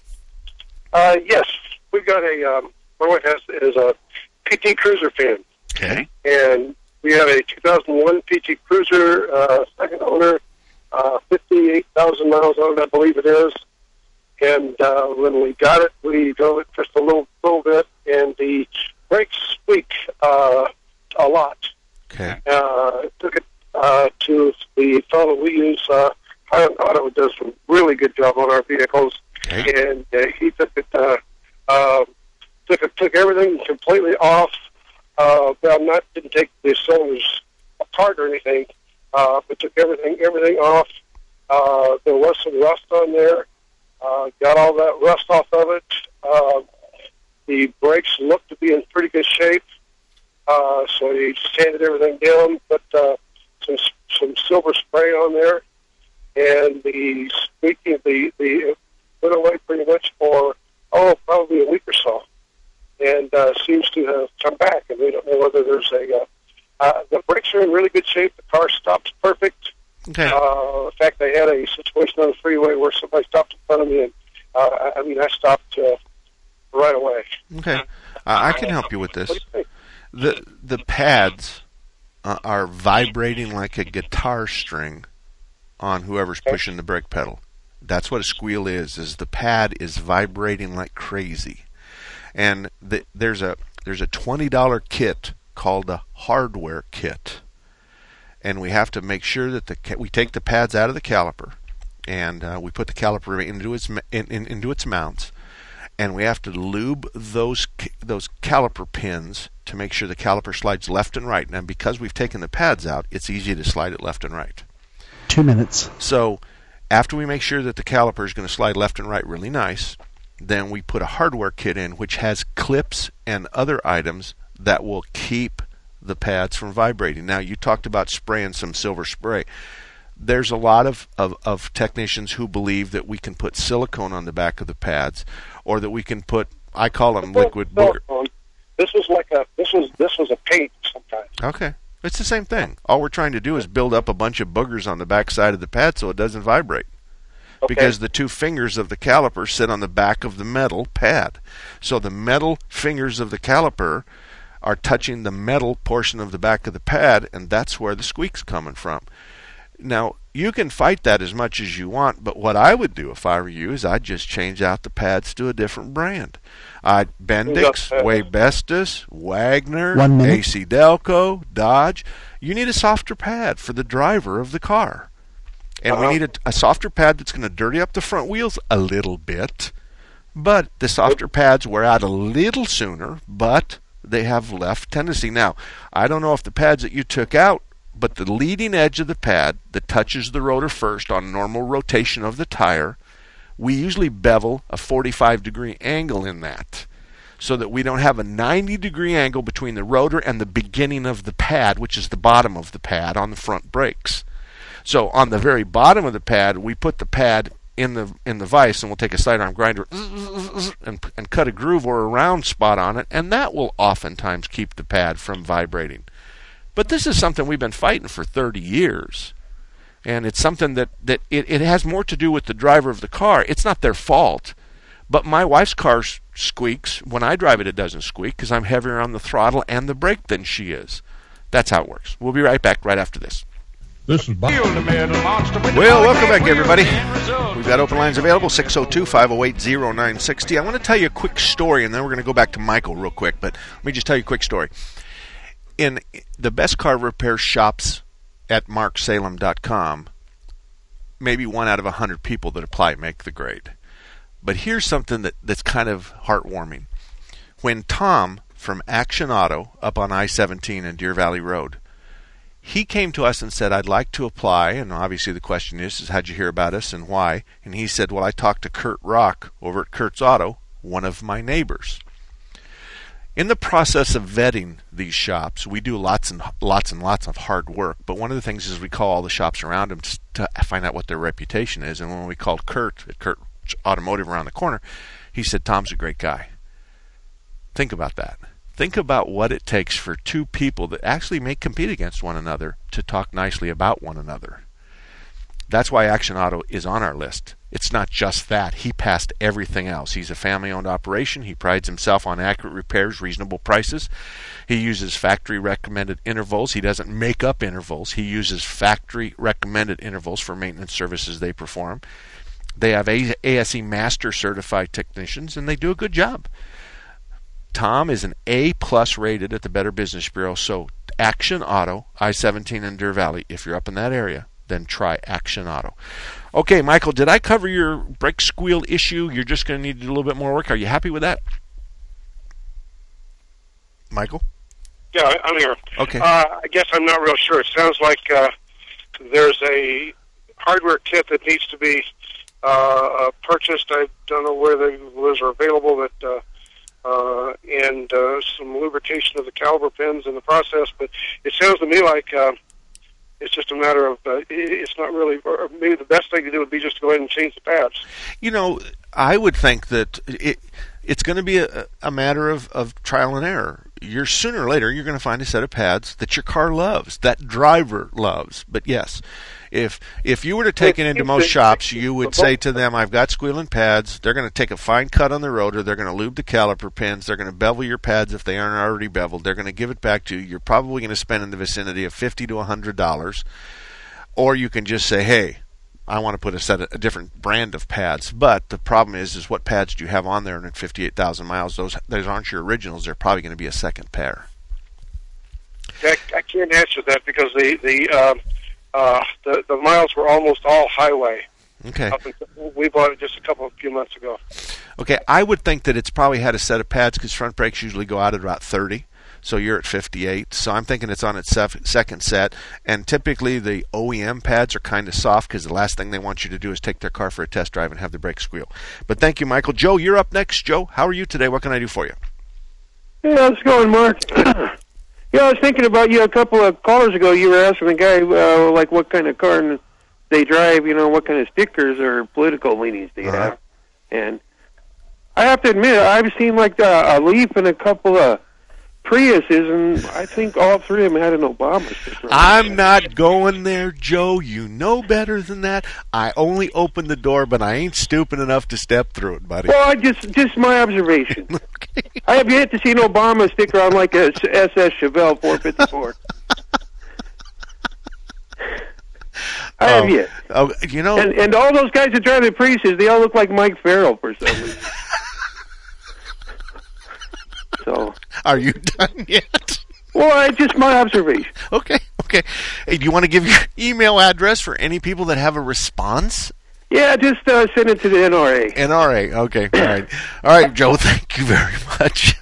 Uh, yes, we've got a, um, my wife has, is a P T Cruiser fan. Okay. And we have a two thousand one P T Cruiser, uh, second owner, uh, fifty-eight thousand miles on it, I believe it is. And uh, when we got it, we drove it just a little little bit, and the brakes squeak uh, a lot. Okay. Uh, took it uh, to the fellow we use, uh, Highland Auto, does a really good job on our vehicles. Okay. And uh, he took it, uh, uh, took it, took everything completely off. Uh, well, not didn't take the cylinders apart or anything, uh, but took everything everything off. Uh, there was some rust on there. Uh, got all that rust off of it. Uh, the brakes looked to be in pretty good shape. Uh, so he sanded everything down, put uh, some some silver spray on there, and the squeaking the the went away pretty much for oh probably a week or so, and uh, seems to have come back. And we don't know whether there's a uh, uh, the brakes are in really good shape. The car stops perfect. Okay. Uh, in fact, they had a situation on the freeway where somebody stopped in front of me, and uh, I mean I stopped uh, right away. Okay. Uh, I can help you with this. What do you think? The the pads uh, are vibrating like a guitar string on whoever's pushing the brake pedal. That's what a squeal is. Is the pad is vibrating like crazy, and the, there's a there's a twenty dollar kit called a hardware kit, and we have to make sure that the we take the pads out of the caliper, and uh, we put the caliper into its in, in, into its mounts, and we have to lube those those caliper pins to make sure the caliper slides left and right. And because we've taken the pads out, it's easy to slide it left and right. Two minutes. So after we make sure that the caliper is going to slide left and right really nice, then we put a hardware kit in which has clips and other items that will keep the pads from vibrating. Now, you talked about spraying some silver spray. There's a lot of, of, of technicians who believe that we can put silicone on the back of the pads, or that we can put, I call them liquid booger. This was like a this was this was a paint sometimes. Okay. It's the same thing. All we're trying to do is build up a bunch of boogers on the back side of the pad so it doesn't vibrate. Okay. Because the two fingers of the caliper sit on the back of the metal pad. So the metal fingers of the caliper are touching the metal portion of the back of the pad, and that's where the squeak's coming from. Now, you can fight that as much as you want, but what I would do if I were you is I'd just change out the pads to a different brand. I'd Bendix, Weybestos, Wagner, A C Delco, Dodge. You need a softer pad for the driver of the car. And uh-huh. we need a, a softer pad that's going to dirty up the front wheels a little bit. But the softer pads wear out a little sooner, but they have less tendency. Now, I don't know if the pads that you took out, but the leading edge of the pad that touches the rotor first on normal rotation of the tire, we usually bevel a forty-five degree angle in that, so that we don't have a ninety degree angle between the rotor and the beginning of the pad, which is the bottom of the pad on the front brakes. So on the very bottom of the pad, we put the pad in the in the vise, and we'll take a sidearm grinder and, and cut a groove or a round spot on it, and that will oftentimes keep the pad from vibrating. But this is something we've been fighting for thirty years. And it's something that, that it, it has more to do with the driver of the car. It's not their fault. But my wife's car squeaks. When I drive it, it doesn't squeak because I'm heavier on the throttle and the brake than she is. That's how it works. We'll be right back right after this. This is Bob. Well, welcome back, everybody. We've got open lines available, six oh two, five oh eight, oh nine six oh. I want to tell you a quick story, and then we're going to go back to Michael real quick. But let me just tell you a quick story. In the best car repair shops at mark salem dot com, maybe one out of a hundred people that apply make the grade. But here's something that, that's kind of heartwarming. When Tom from Action Auto up on I seventeen and Deer Valley Road, he came to us and said, I'd like to apply, and obviously the question is, is how'd you hear about us and why? And he said, well, I talked to Kurt Rock over at Kurt's Auto, one of my neighbors. In the process of vetting these shops, we do lots and lots and lots of hard work. But one of the things is we call all the shops around them to find out what their reputation is. And when we called Kurt at Kurt Automotive around the corner, he said, Tom's a great guy. Think about that. Think about what it takes for two people that actually may compete against one another to talk nicely about one another. That's why Action Auto is on our list. It's not just that. He passed everything else. He's a family-owned operation. He prides himself on accurate repairs, reasonable prices. He uses factory-recommended intervals. He doesn't make up intervals. He uses factory-recommended intervals for maintenance services they perform. They have A S E Master certified technicians, and they do a good job. Tom is an A-plus rated at the Better Business Bureau, so Action Auto, I seventeen and Deer Valley, if you're up in that area, then try Action Auto. Okay, Michael, did I cover your brake squeal issue? You're just going to need to do a little bit more work. Are you happy with that? Michael? Yeah, I'm here. Okay. Uh, I guess I'm not real sure. It sounds like uh, there's a hardware kit that needs to be uh, purchased. I don't know where those are available, but uh, uh, and uh, some lubrication of the caliper pins in the process. But it sounds to me like uh, it's just a matter of uh, it's not really. Or maybe the best thing to do would be just to go ahead and change the pads. You know, I would think that it. It's going to be a, a matter of, of trial and error. You're sooner or later you're going to find a set of pads that your car loves, that driver loves. But yes, if if you were to take it into most shops, you would say to them, "I've got squealing pads." They're going to take a fine cut on the rotor. They're going to lube the caliper pins. They're going to bevel your pads if they aren't already beveled. They're going to give it back to you. You're probably going to spend in the vicinity of fifty to a hundred dollars, or you can just say, "Hey, I want to put a set of, a different brand of pads." But the problem is, is what pads do you have on there? And at fifty-eight thousand miles, those those aren't your originals. They're probably going to be a second pair. I, I can't answer that because the the, uh, uh, the the miles were almost all highway. Okay. We bought it just a couple of few months ago. Okay, I would think that it's probably had a set of pads because front brakes usually go out at about thirty. So you're at fifty-eight. So I'm thinking it's on its sef- second set. And typically the O E M pads are kind of soft because the last thing they want you to do is take their car for a test drive and have the brakes squeal. But thank you, Michael. Joe, you're up next. Joe, how are you today? What can I do for you? Hey, how's it going, Mark? Yeah, I was thinking about you a couple of callers ago. You were asking the guy, uh, like, what kind of car they drive, you know, what kind of stickers or political leanings they uh-huh. have. And I have to admit, I've seen, like, a, a Leaf and a couple of Priuses, and I think all three of them had an Obama sticker. I'm not going there, Joe. You know better than that. I only opened the door, but I ain't stupid enough to step through it, buddy. Well, I just just my observation. Okay. I have yet to see an Obama sticker on like a S S Chevelle four fifty-four. I have Oh, yet. oh, you know, And, and all those guys that drive the Priuses, they all look like Mike Farrell for some reason. So, are you done yet? well, it's just my observation. Okay, okay. Hey, do you want to give your email address for any people that have a response? Yeah, just uh, send it to the N R A. N R A, okay, all right. All right, Joe, thank you very much.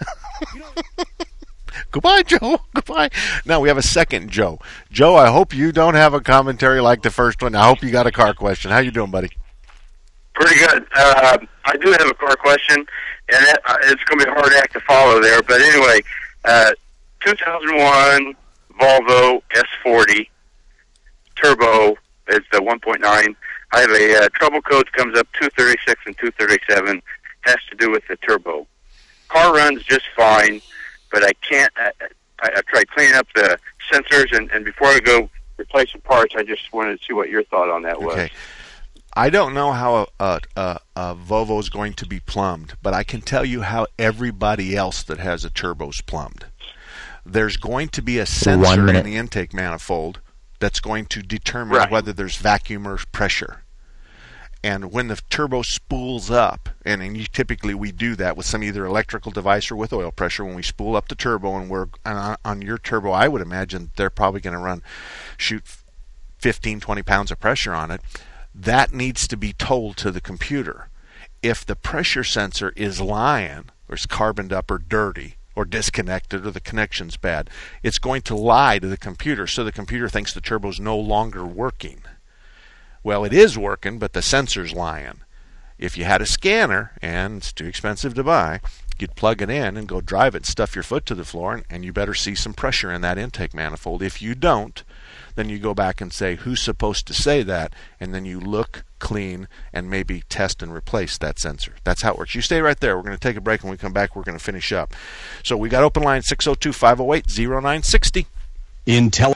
Goodbye, Joe. Goodbye. Now we have a second Joe. Joe, I hope you don't have a commentary like the first one. I hope you got a car question. How you doing, buddy? Pretty good. Uh, I do have a car question, and it, uh, it's going to be a hard act to follow there. But anyway, uh, two thousand one Volvo S forty Turbo is the one point nine. I have a uh, trouble code that comes up two thirty-six and two thirty-seven. Has to do with the turbo. Car runs just fine, but I can't. I, I, I tried cleaning up the sensors, and, and before I go replacing parts, I just wanted to see what your thought on that was. Okay. I don't know how a, a, a, a Volvo is going to be plumbed, but I can tell you how everybody else that has a turbo is plumbed. There's going to be a sensor in the intake manifold that's going to determine Right. whether there's vacuum or pressure. And when the turbo spools up, and, and you, typically we do that with some either electrical device or with oil pressure, when we spool up the turbo, and we're on, on your turbo, I would imagine they're probably going to run, shoot fifteen, twenty pounds of pressure on it. That needs to be told to the computer. If the pressure sensor is lying, or is carboned up or dirty, or disconnected, or the connection's bad, it's going to lie to the computer, so the computer thinks the turbo's no longer working. Well, it is working, but the sensor's lying. If you had a scanner, and it's too expensive to buy, you'd plug it in and go drive it, stuff your foot to the floor, and, and you better see some pressure in that intake manifold. If you don't, then you go back and say, who's supposed to say that? And then you look, clean, and maybe test and replace that sensor. That's how it works. You stay right there. We're going to take a break. When we come back, we're going to finish up. So we got open line six oh two, five oh eight, oh nine six oh. Intel.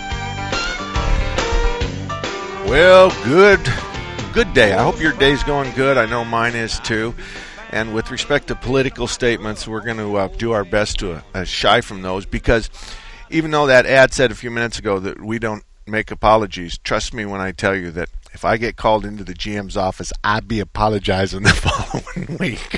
Well, good, good day. I hope your day's going good. I know mine is too. And with respect to political statements, we're going to uh, do our best to uh, shy from those, because even though that ad said a few minutes ago that we don't make apologies, trust me when I tell you that if I get called into the G M's office, I'd be apologizing the following week.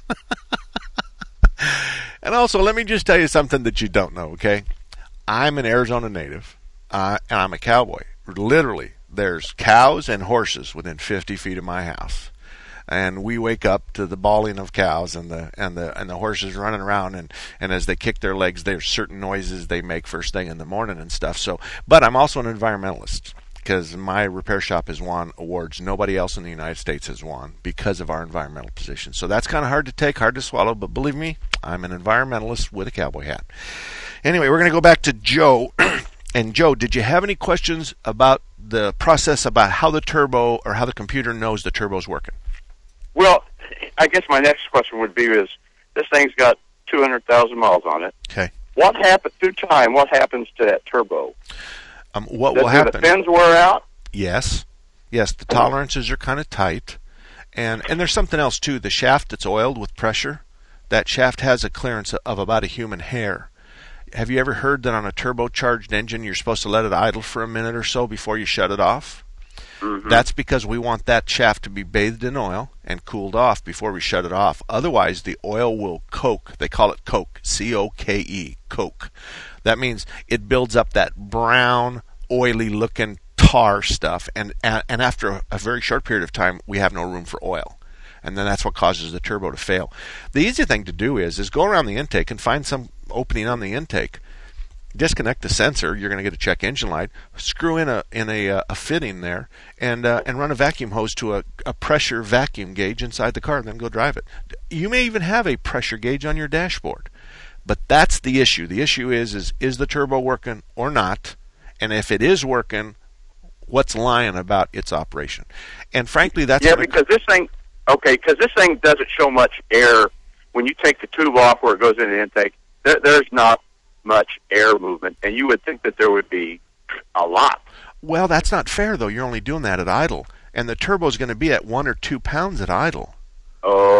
And also, let me just tell you something that you don't know, okay? I'm an Arizona native, uh, and I'm a cowboy. Literally, there's cows and horses within fifty feet of my house. And we wake up to the bawling of cows and the and the and the horses running around, and, and as they kick their legs, there's certain noises they make first thing in the morning and stuff. So, but I'm also an environmentalist, because my repair shop has won awards nobody else in the United States has won because of our environmental position. So that's kind of hard to take, hard to swallow, but believe me, I'm an environmentalist with a cowboy hat. Anyway, we're going to go back to Joe. And Joe, did you have any questions about the process, about how the turbo or how the computer knows the turbo's working? Well, I guess my next question would be is, this thing's got two hundred thousand miles on it. Okay. What happens through time? What happens to that turbo? Um, what Does will do happen? the fins wear out? Yes. Yes, the tolerances are kind of tight. And and there's something else, too. The shaft that's oiled with pressure, that shaft has a clearance of about a human hair. Have you ever heard that on a turbocharged engine you're supposed to let it idle for a minute or so before you shut it off? Mm-hmm. That's because we want that shaft to be bathed in oil and cooled off before we shut it off. Otherwise, the oil will coke. They call it coke, C O K E, coke. That means it builds up that brown, oily-looking tar stuff, and and after a very short period of time, we have no room for oil. And then that's what causes the turbo to fail. The easy thing to do is, is go around the intake and find some opening on the intake. Disconnect the sensor. You're going to get a check engine light. Screw in a in a, a fitting there, and uh, and run a vacuum hose to a, a pressure vacuum gauge inside the car, and then go drive it. You may even have a pressure gauge on your dashboard, but that's the issue. The issue is is is the turbo working or not? And if it is working, what's lying about its operation? And frankly, that's yeah, what because this thing, okay, because this thing doesn't show much air when you take the tube off where it goes into the intake. There, there's not much air movement, and you would think that there would be a lot. Well, that's not fair, though. You're only doing that at idle, and the turbo is going to be at one or two pounds at idle. Oh,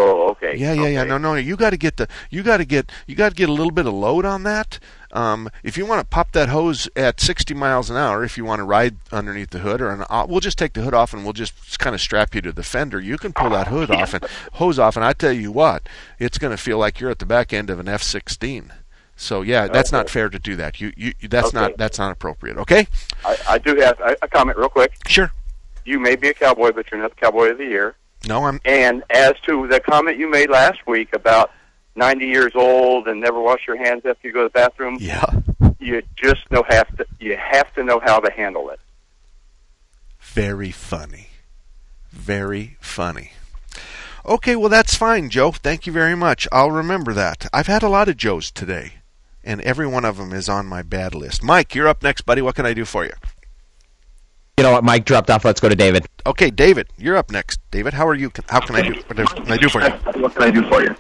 okay. Yeah, yeah, okay. yeah. No, no, you got to get the you got to get you got to get a little bit of load on that. Um, if you want to pop that hose at sixty miles an hour, if you want to ride underneath the hood, or an, uh, we'll just take the hood off and we'll just kind of strap you to the fender. You can pull that hood off and hose off, and I tell you what, it's going to feel like you're at the back end of an F sixteen. So yeah, that's okay. not fair to do that. You, you that's okay. not that's not appropriate. Okay. I, I do have a, a comment real quick. Sure. You may be a cowboy, but you're not the cowboy of the year. No, I'm. And as to the comment you made last week about ninety years old and never wash your hands after you go to the bathroom, yeah, you just know have to you have to know how to handle it. Very funny, very funny. Okay, well that's fine, Joe. Thank you very much. I'll remember that. I've had a lot of Joes today, and every one of them is on my bad list. Mike, you're up next, buddy. What can I do for you? You know what? Mike dropped off. Let's go to David. Okay, David, you're up next. David, how are you? How can I do? What can I do for you? What can I do for you?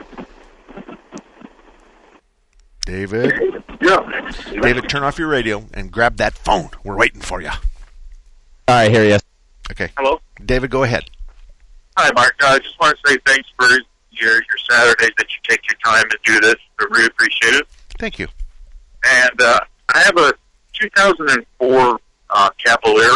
David. Yeah. David, turn off your radio and grab that phone. We're waiting for you. All right, here he is. Okay. Hello. David, go ahead. Hi, Mark. I uh, just want to say thanks for your your Saturdays that you take your time to do this. I really appreciate it. Thank you. And uh, I have a two thousand four uh, Cavalier.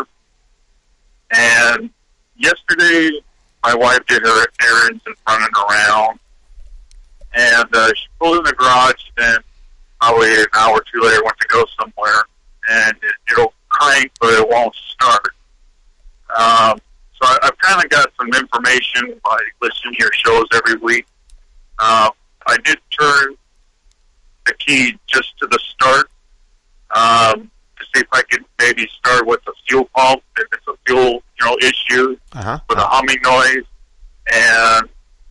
And yesterday, my wife did her errands and running around, and uh, she pulled in the garage, and probably an hour or two later went to go somewhere, and it, it'll crank, but it won't start. Um, so I, I've kind of got some information by listening to your shows every week. Uh, I did turn the key just to the start, um, to see if I could maybe start with the fuel pump, if it's a fuel, you know, issue uh-huh. with a humming noise. And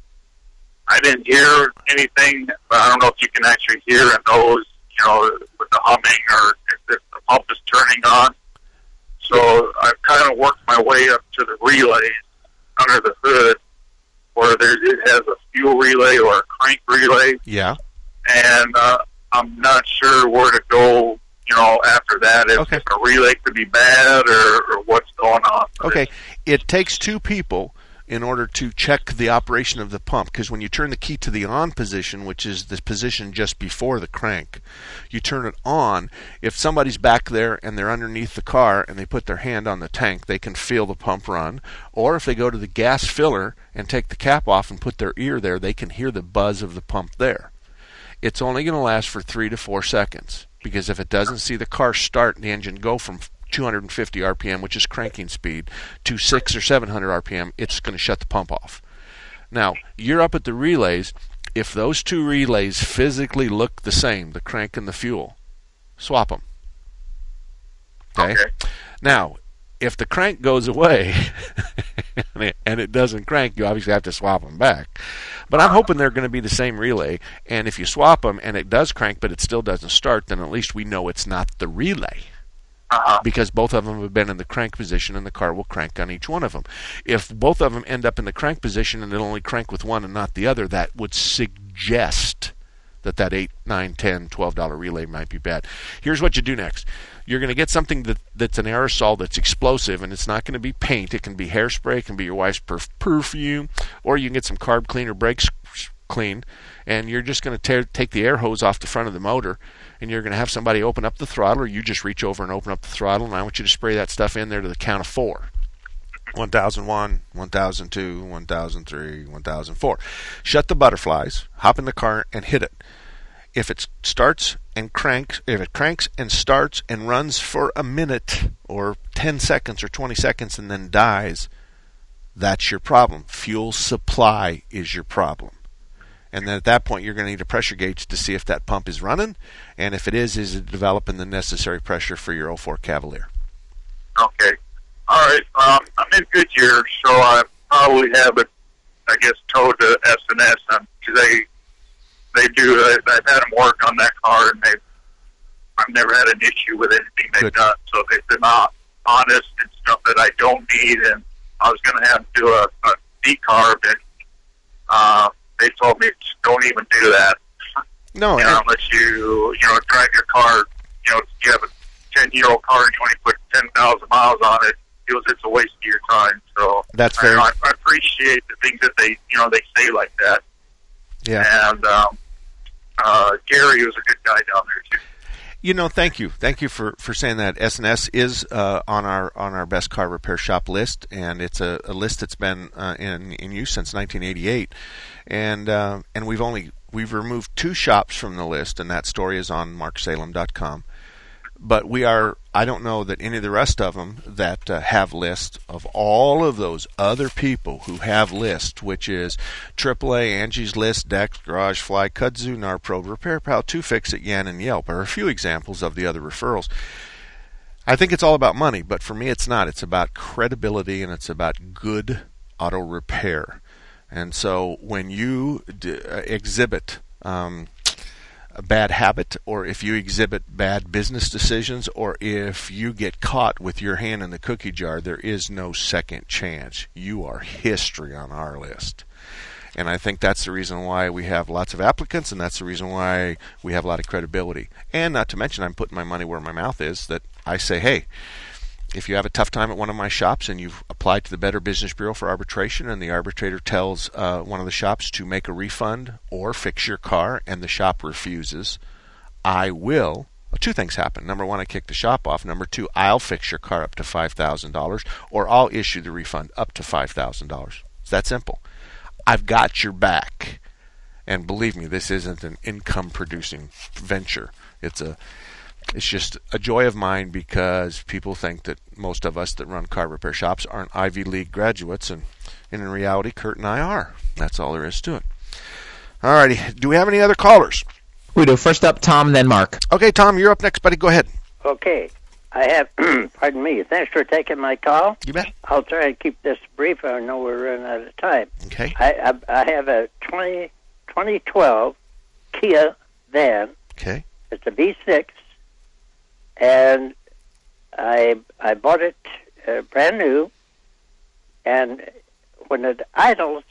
I didn't hear anything, but I don't know if you can actually hear in those, you know, with the humming or if the pump is turning on. So I've kind of worked my way up to the relays under the hood where there, it has a fuel relay or a crank relay. Yeah. And uh, I'm not sure where to go, you know, after that, if, okay. if a relay could be bad or, or what's going on. Okay. It takes two people in order to check the operation of the pump, because when you turn the key to the on position, which is the position just before the crank, you turn it on. If somebody's back there and they're underneath the car and they put their hand on the tank, they can feel the pump run. Or if they go to the gas filler and take the cap off and put their ear there, they can hear the buzz of the pump there. It's only going to last for three to four seconds, because if it doesn't see the car start and the engine go from two hundred fifty R P M, which is cranking speed, to six or seven hundred R P M, it's going to shut the pump off. Now, you're up at the relays. If those two relays physically look the same, the crank and the fuel, swap them. Okay? Okay. Now, if the crank goes away and it doesn't crank, you obviously have to swap them back. But I'm hoping they're going to be the same relay, and if you swap them and it does crank but it still doesn't start, then at least we know it's not the relay. Uh-huh. Because both of them have been in the crank position and the car will crank on each one of them. If both of them end up in the crank position and it'll only crank with one and not the other, that would suggest that that eight, nine, ten, twelve dollar relay might be bad. Here's what you do next. You're going to get something that, that's an aerosol that's explosive, and it's not going to be paint. It can be hairspray, it can be your wife's perf- perfume, or you can get some carb cleaner, brakes clean, and you're just going to tear, take the air hose off the front of the motor, and you're going to have somebody open up the throttle, or you just reach over and open up the throttle, and I want you to spray that stuff in there to the count of four. one thousand one, one thousand two, one thousand three, one thousand four. Shut the butterflies, hop in the car, and hit it. If it starts and cranks, if it cranks and starts and runs for a minute or ten seconds or twenty seconds and then dies, that's your problem. Fuel supply is your problem. And then at that point, you're going to need a pressure gauge to see if that pump is running, and if it is, is it developing the necessary pressure for your oh four Cavalier? Okay. All right. Um, I'm in Goodyear, so I probably have it, I guess, towed to S and S, because they they do. I, I've had them work on that car, and they I've never had an issue with anything they've Good. done. So they've been honest and stuff that I don't need, and I was going to have to do a, a decarb, and uh, they told me don't even do that. No, you know, unless you you know drive your car. You know, you have a ten year old car and you only put ten thousand miles on it. It was it's a waste of your time. So that's very. I, I appreciate the things that they you know they say like that. Yeah. And um, uh, Gary was a good guy down there too. You know, thank you, thank you for, for saying that. S and S is uh, on our on our best car repair shop list, and it's a, a list that's been uh, in in use since nineteen eighty-eight, and uh, and we've only we've removed two shops from the list, and that story is on mark salem dot com. But we are, I don't know that any of the rest of them that uh, have lists of all of those other people who have lists, which is triple A, Angie's List, Dex, Garage Fly, Kudzu, Narprobe, Repair Pal, Two Fix It, Yan, and Yelp are a few examples of the other referrals. I think it's all about money, but for me it's not. It's about credibility, and it's about good auto repair. And so when you d- uh, exhibit um, a bad habit, or if you exhibit bad business decisions, or if you get caught with your hand in the cookie jar, there is no second chance. You are history on our list. And I think that's the reason why we have lots of applicants, and that's the reason why we have a lot of credibility. And not to mention, I'm putting my money where my mouth is, that I say, hey, if you have a tough time at one of my shops and you've applied to the Better Business Bureau for arbitration, and the arbitrator tells uh, one of the shops to make a refund or fix your car, and the shop refuses, I will. Well, two things happen. Number one, I kick the shop off. Number two, I'll fix your car up to five thousand dollars, or I'll issue the refund up to five thousand dollars. It's that simple. I've got your back. And believe me, this isn't an income-producing venture. It's a It's just a joy of mine, because people think that most of us that run car repair shops aren't Ivy League graduates, and, and in reality, Kurt and I are. That's all there is to it. All righty. Do we have any other callers? We do. First up, Tom, then Mark. Okay, Tom, you're up next, buddy. Go ahead. Okay. I have, pardon me, thanks for taking my call. You bet. I'll try and keep this brief. I know we're running out of time. Okay. I, I, I have a twenty, twenty twelve Kia van. Okay. It's a V six. And I I bought it uh, brand new, and when it idles,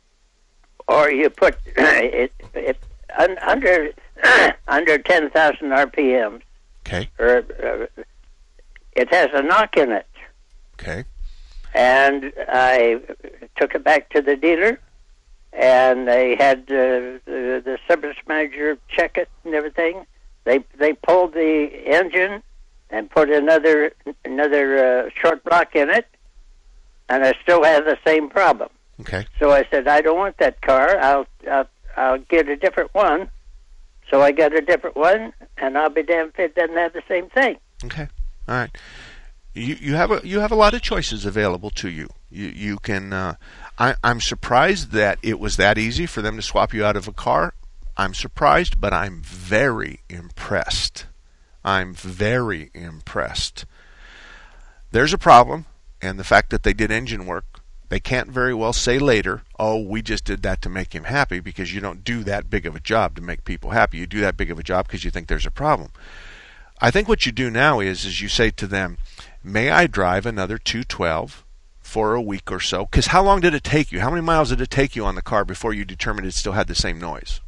or you put it, it un, under under ten thousand R P Ms, okay, or uh, it has a knock in it. Okay. And I took it back to the dealer, and they had uh, the, the service manager check it and everything. They they pulled the engine and put another another uh, short block in it, and I still have the same problem. Okay. So I said, I don't want that car. I'll I'll, I'll get a different one. So I got a different one, and I'll be damned if it doesn't have the same thing. Okay. All right. You you have a you have a lot of choices available to you. You you can. Uh, I I'm surprised that it was that easy for them to swap you out of a car. I'm surprised, but I'm very impressed. I'm very impressed. There's a problem, and the fact that they did engine work, they can't very well say later, oh, we just did that to make him happy, because you don't do that big of a job to make people happy. You do that big of a job because you think there's a problem. I think what you do now is, is you say to them, may I drive another two twelve for a week or so? Because how long did it take you? How many miles did it take you on the car before you determined it still had the same noise?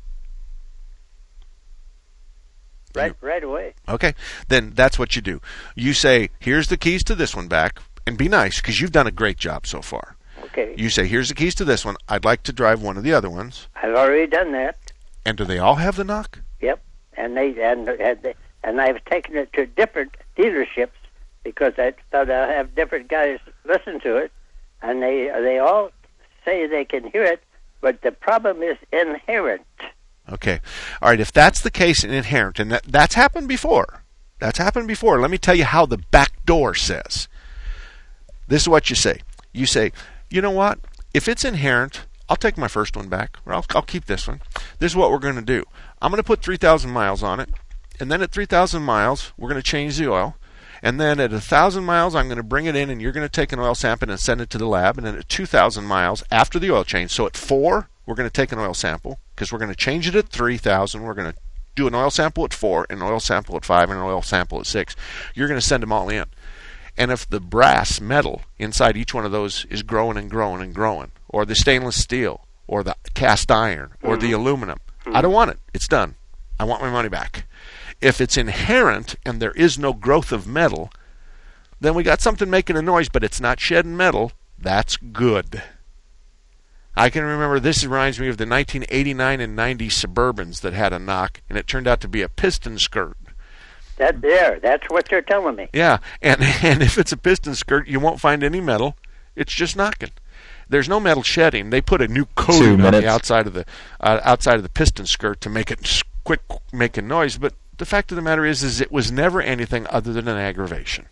Right, right away. Okay, then that's what you do. You say, here's the keys to this one back, and be nice, because you've done a great job so far. Okay. You say, here's the keys to this one. I'd like to drive one of the other ones. I've already done that. And do they all have the knock? Yep. And they and and, they, and I've taken it to different dealerships, because I thought I'd have different guys listen to it, and they they all say they can hear it, but the problem is inherent. Okay. All right, if that's the case in inherent, and that, that's happened before. That's happened before. Let me tell you how the back door says. This is what you say. You say, you know what? If it's inherent, I'll take my first one back, or I'll, I'll keep this one. This is what we're going to do. I'm going to put three thousand miles on it, and then at three thousand miles, we're going to change the oil. And then at one thousand miles, I'm going to bring it in, and you're going to take an oil sample and send it to the lab. And then at two thousand miles, after the oil change, so at four, we're going to take an oil sample, because we're going to change it at three thousand. We're going to do an oil sample at four, an oil sample at five, and an oil sample at six. You're going to send them all in. And if the brass metal inside each one of those is growing and growing and growing, or the stainless steel, or the cast iron, or mm-hmm. the aluminum, mm-hmm. I don't want it. It's done. I want my money back. If it's inherent and there is no growth of metal, then we got something making a noise, but it's not shedding metal. That's good. I can remember, this reminds me of the nineteen eighty-nine and ninety Suburbans that had a knock, and it turned out to be a piston skirt. That there, that's what they're telling me. Yeah, and and if it's a piston skirt, you won't find any metal. It's just knocking. There's no metal shedding. They put a new coating on the outside of the uh, outside of the piston skirt to make it quit making noise. But the fact of the matter is, is it was never anything other than an aggravation.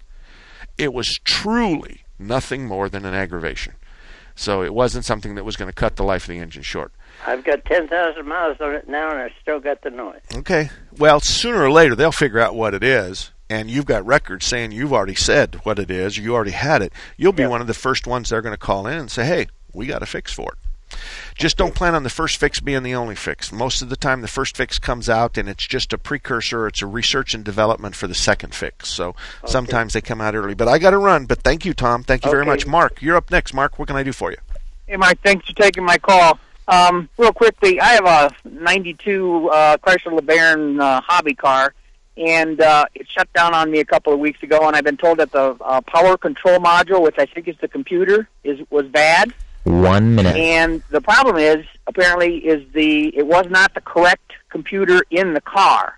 It was truly nothing more than an aggravation. So it wasn't something that was going to cut the life of the engine short. I've got ten thousand miles on it now, and I still got the noise. Okay. Well, sooner or later, they'll figure out what it is, and you've got records saying you've already said what it is, or you already had it. You'll be yeah. one of the first ones they're going to call in and say, hey, we got a fix for it. Just don't plan on the first fix being the only fix. Most of the time, the first fix comes out, and it's just a precursor. It's a research and development for the second fix. So okay. sometimes they come out early. But I got to run. But thank you, Tom. Thank you okay. very much. Mark, you're up next. Mark, what can I do for you? Hey, Mike, thanks for taking my call. Um, real quickly, I have a ninety-two uh, Chrysler LeBaron uh, hobby car, and uh, it shut down on me a couple of weeks ago, and I've been told that the uh, power control module, which I think is the computer, is was bad. One minute. And the problem is, apparently, is the it was not the correct computer in the car.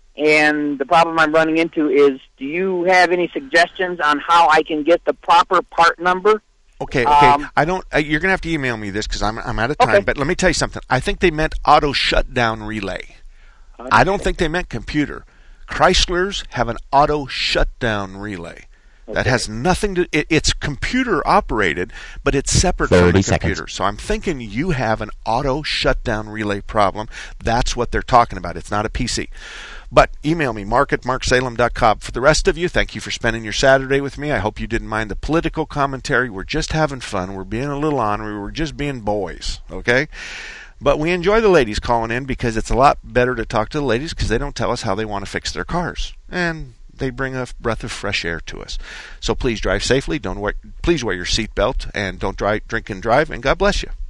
And the problem I'm running into is, do you have any suggestions on how I can get the proper part number? Okay, okay. Um, I don't. Uh, you're gonna have to email me this because I'm I'm out of time. Okay. But let me tell you something. I think they meant auto shutdown relay. Okay. I don't think they meant computer. Chryslers have an auto shutdown relay. Okay. That has nothing to. It, it's computer operated, but it's separate from the computer. Seconds. So I'm thinking you have an auto shutdown relay problem. That's what they're talking about. It's not a P C. But email me, mark at mark salem dot com. For the rest of you, thank you for spending your Saturday with me. I hope you didn't mind the political commentary. We're just having fun. We're being a little ornery. We're just being boys, okay? But we enjoy the ladies calling in because it's a lot better to talk to the ladies because they don't tell us how they want to fix their cars. And they bring a breath of fresh air to us. So please drive safely. Don't wear, please wear your seatbelt and don't drive, drink and drive. And God bless you.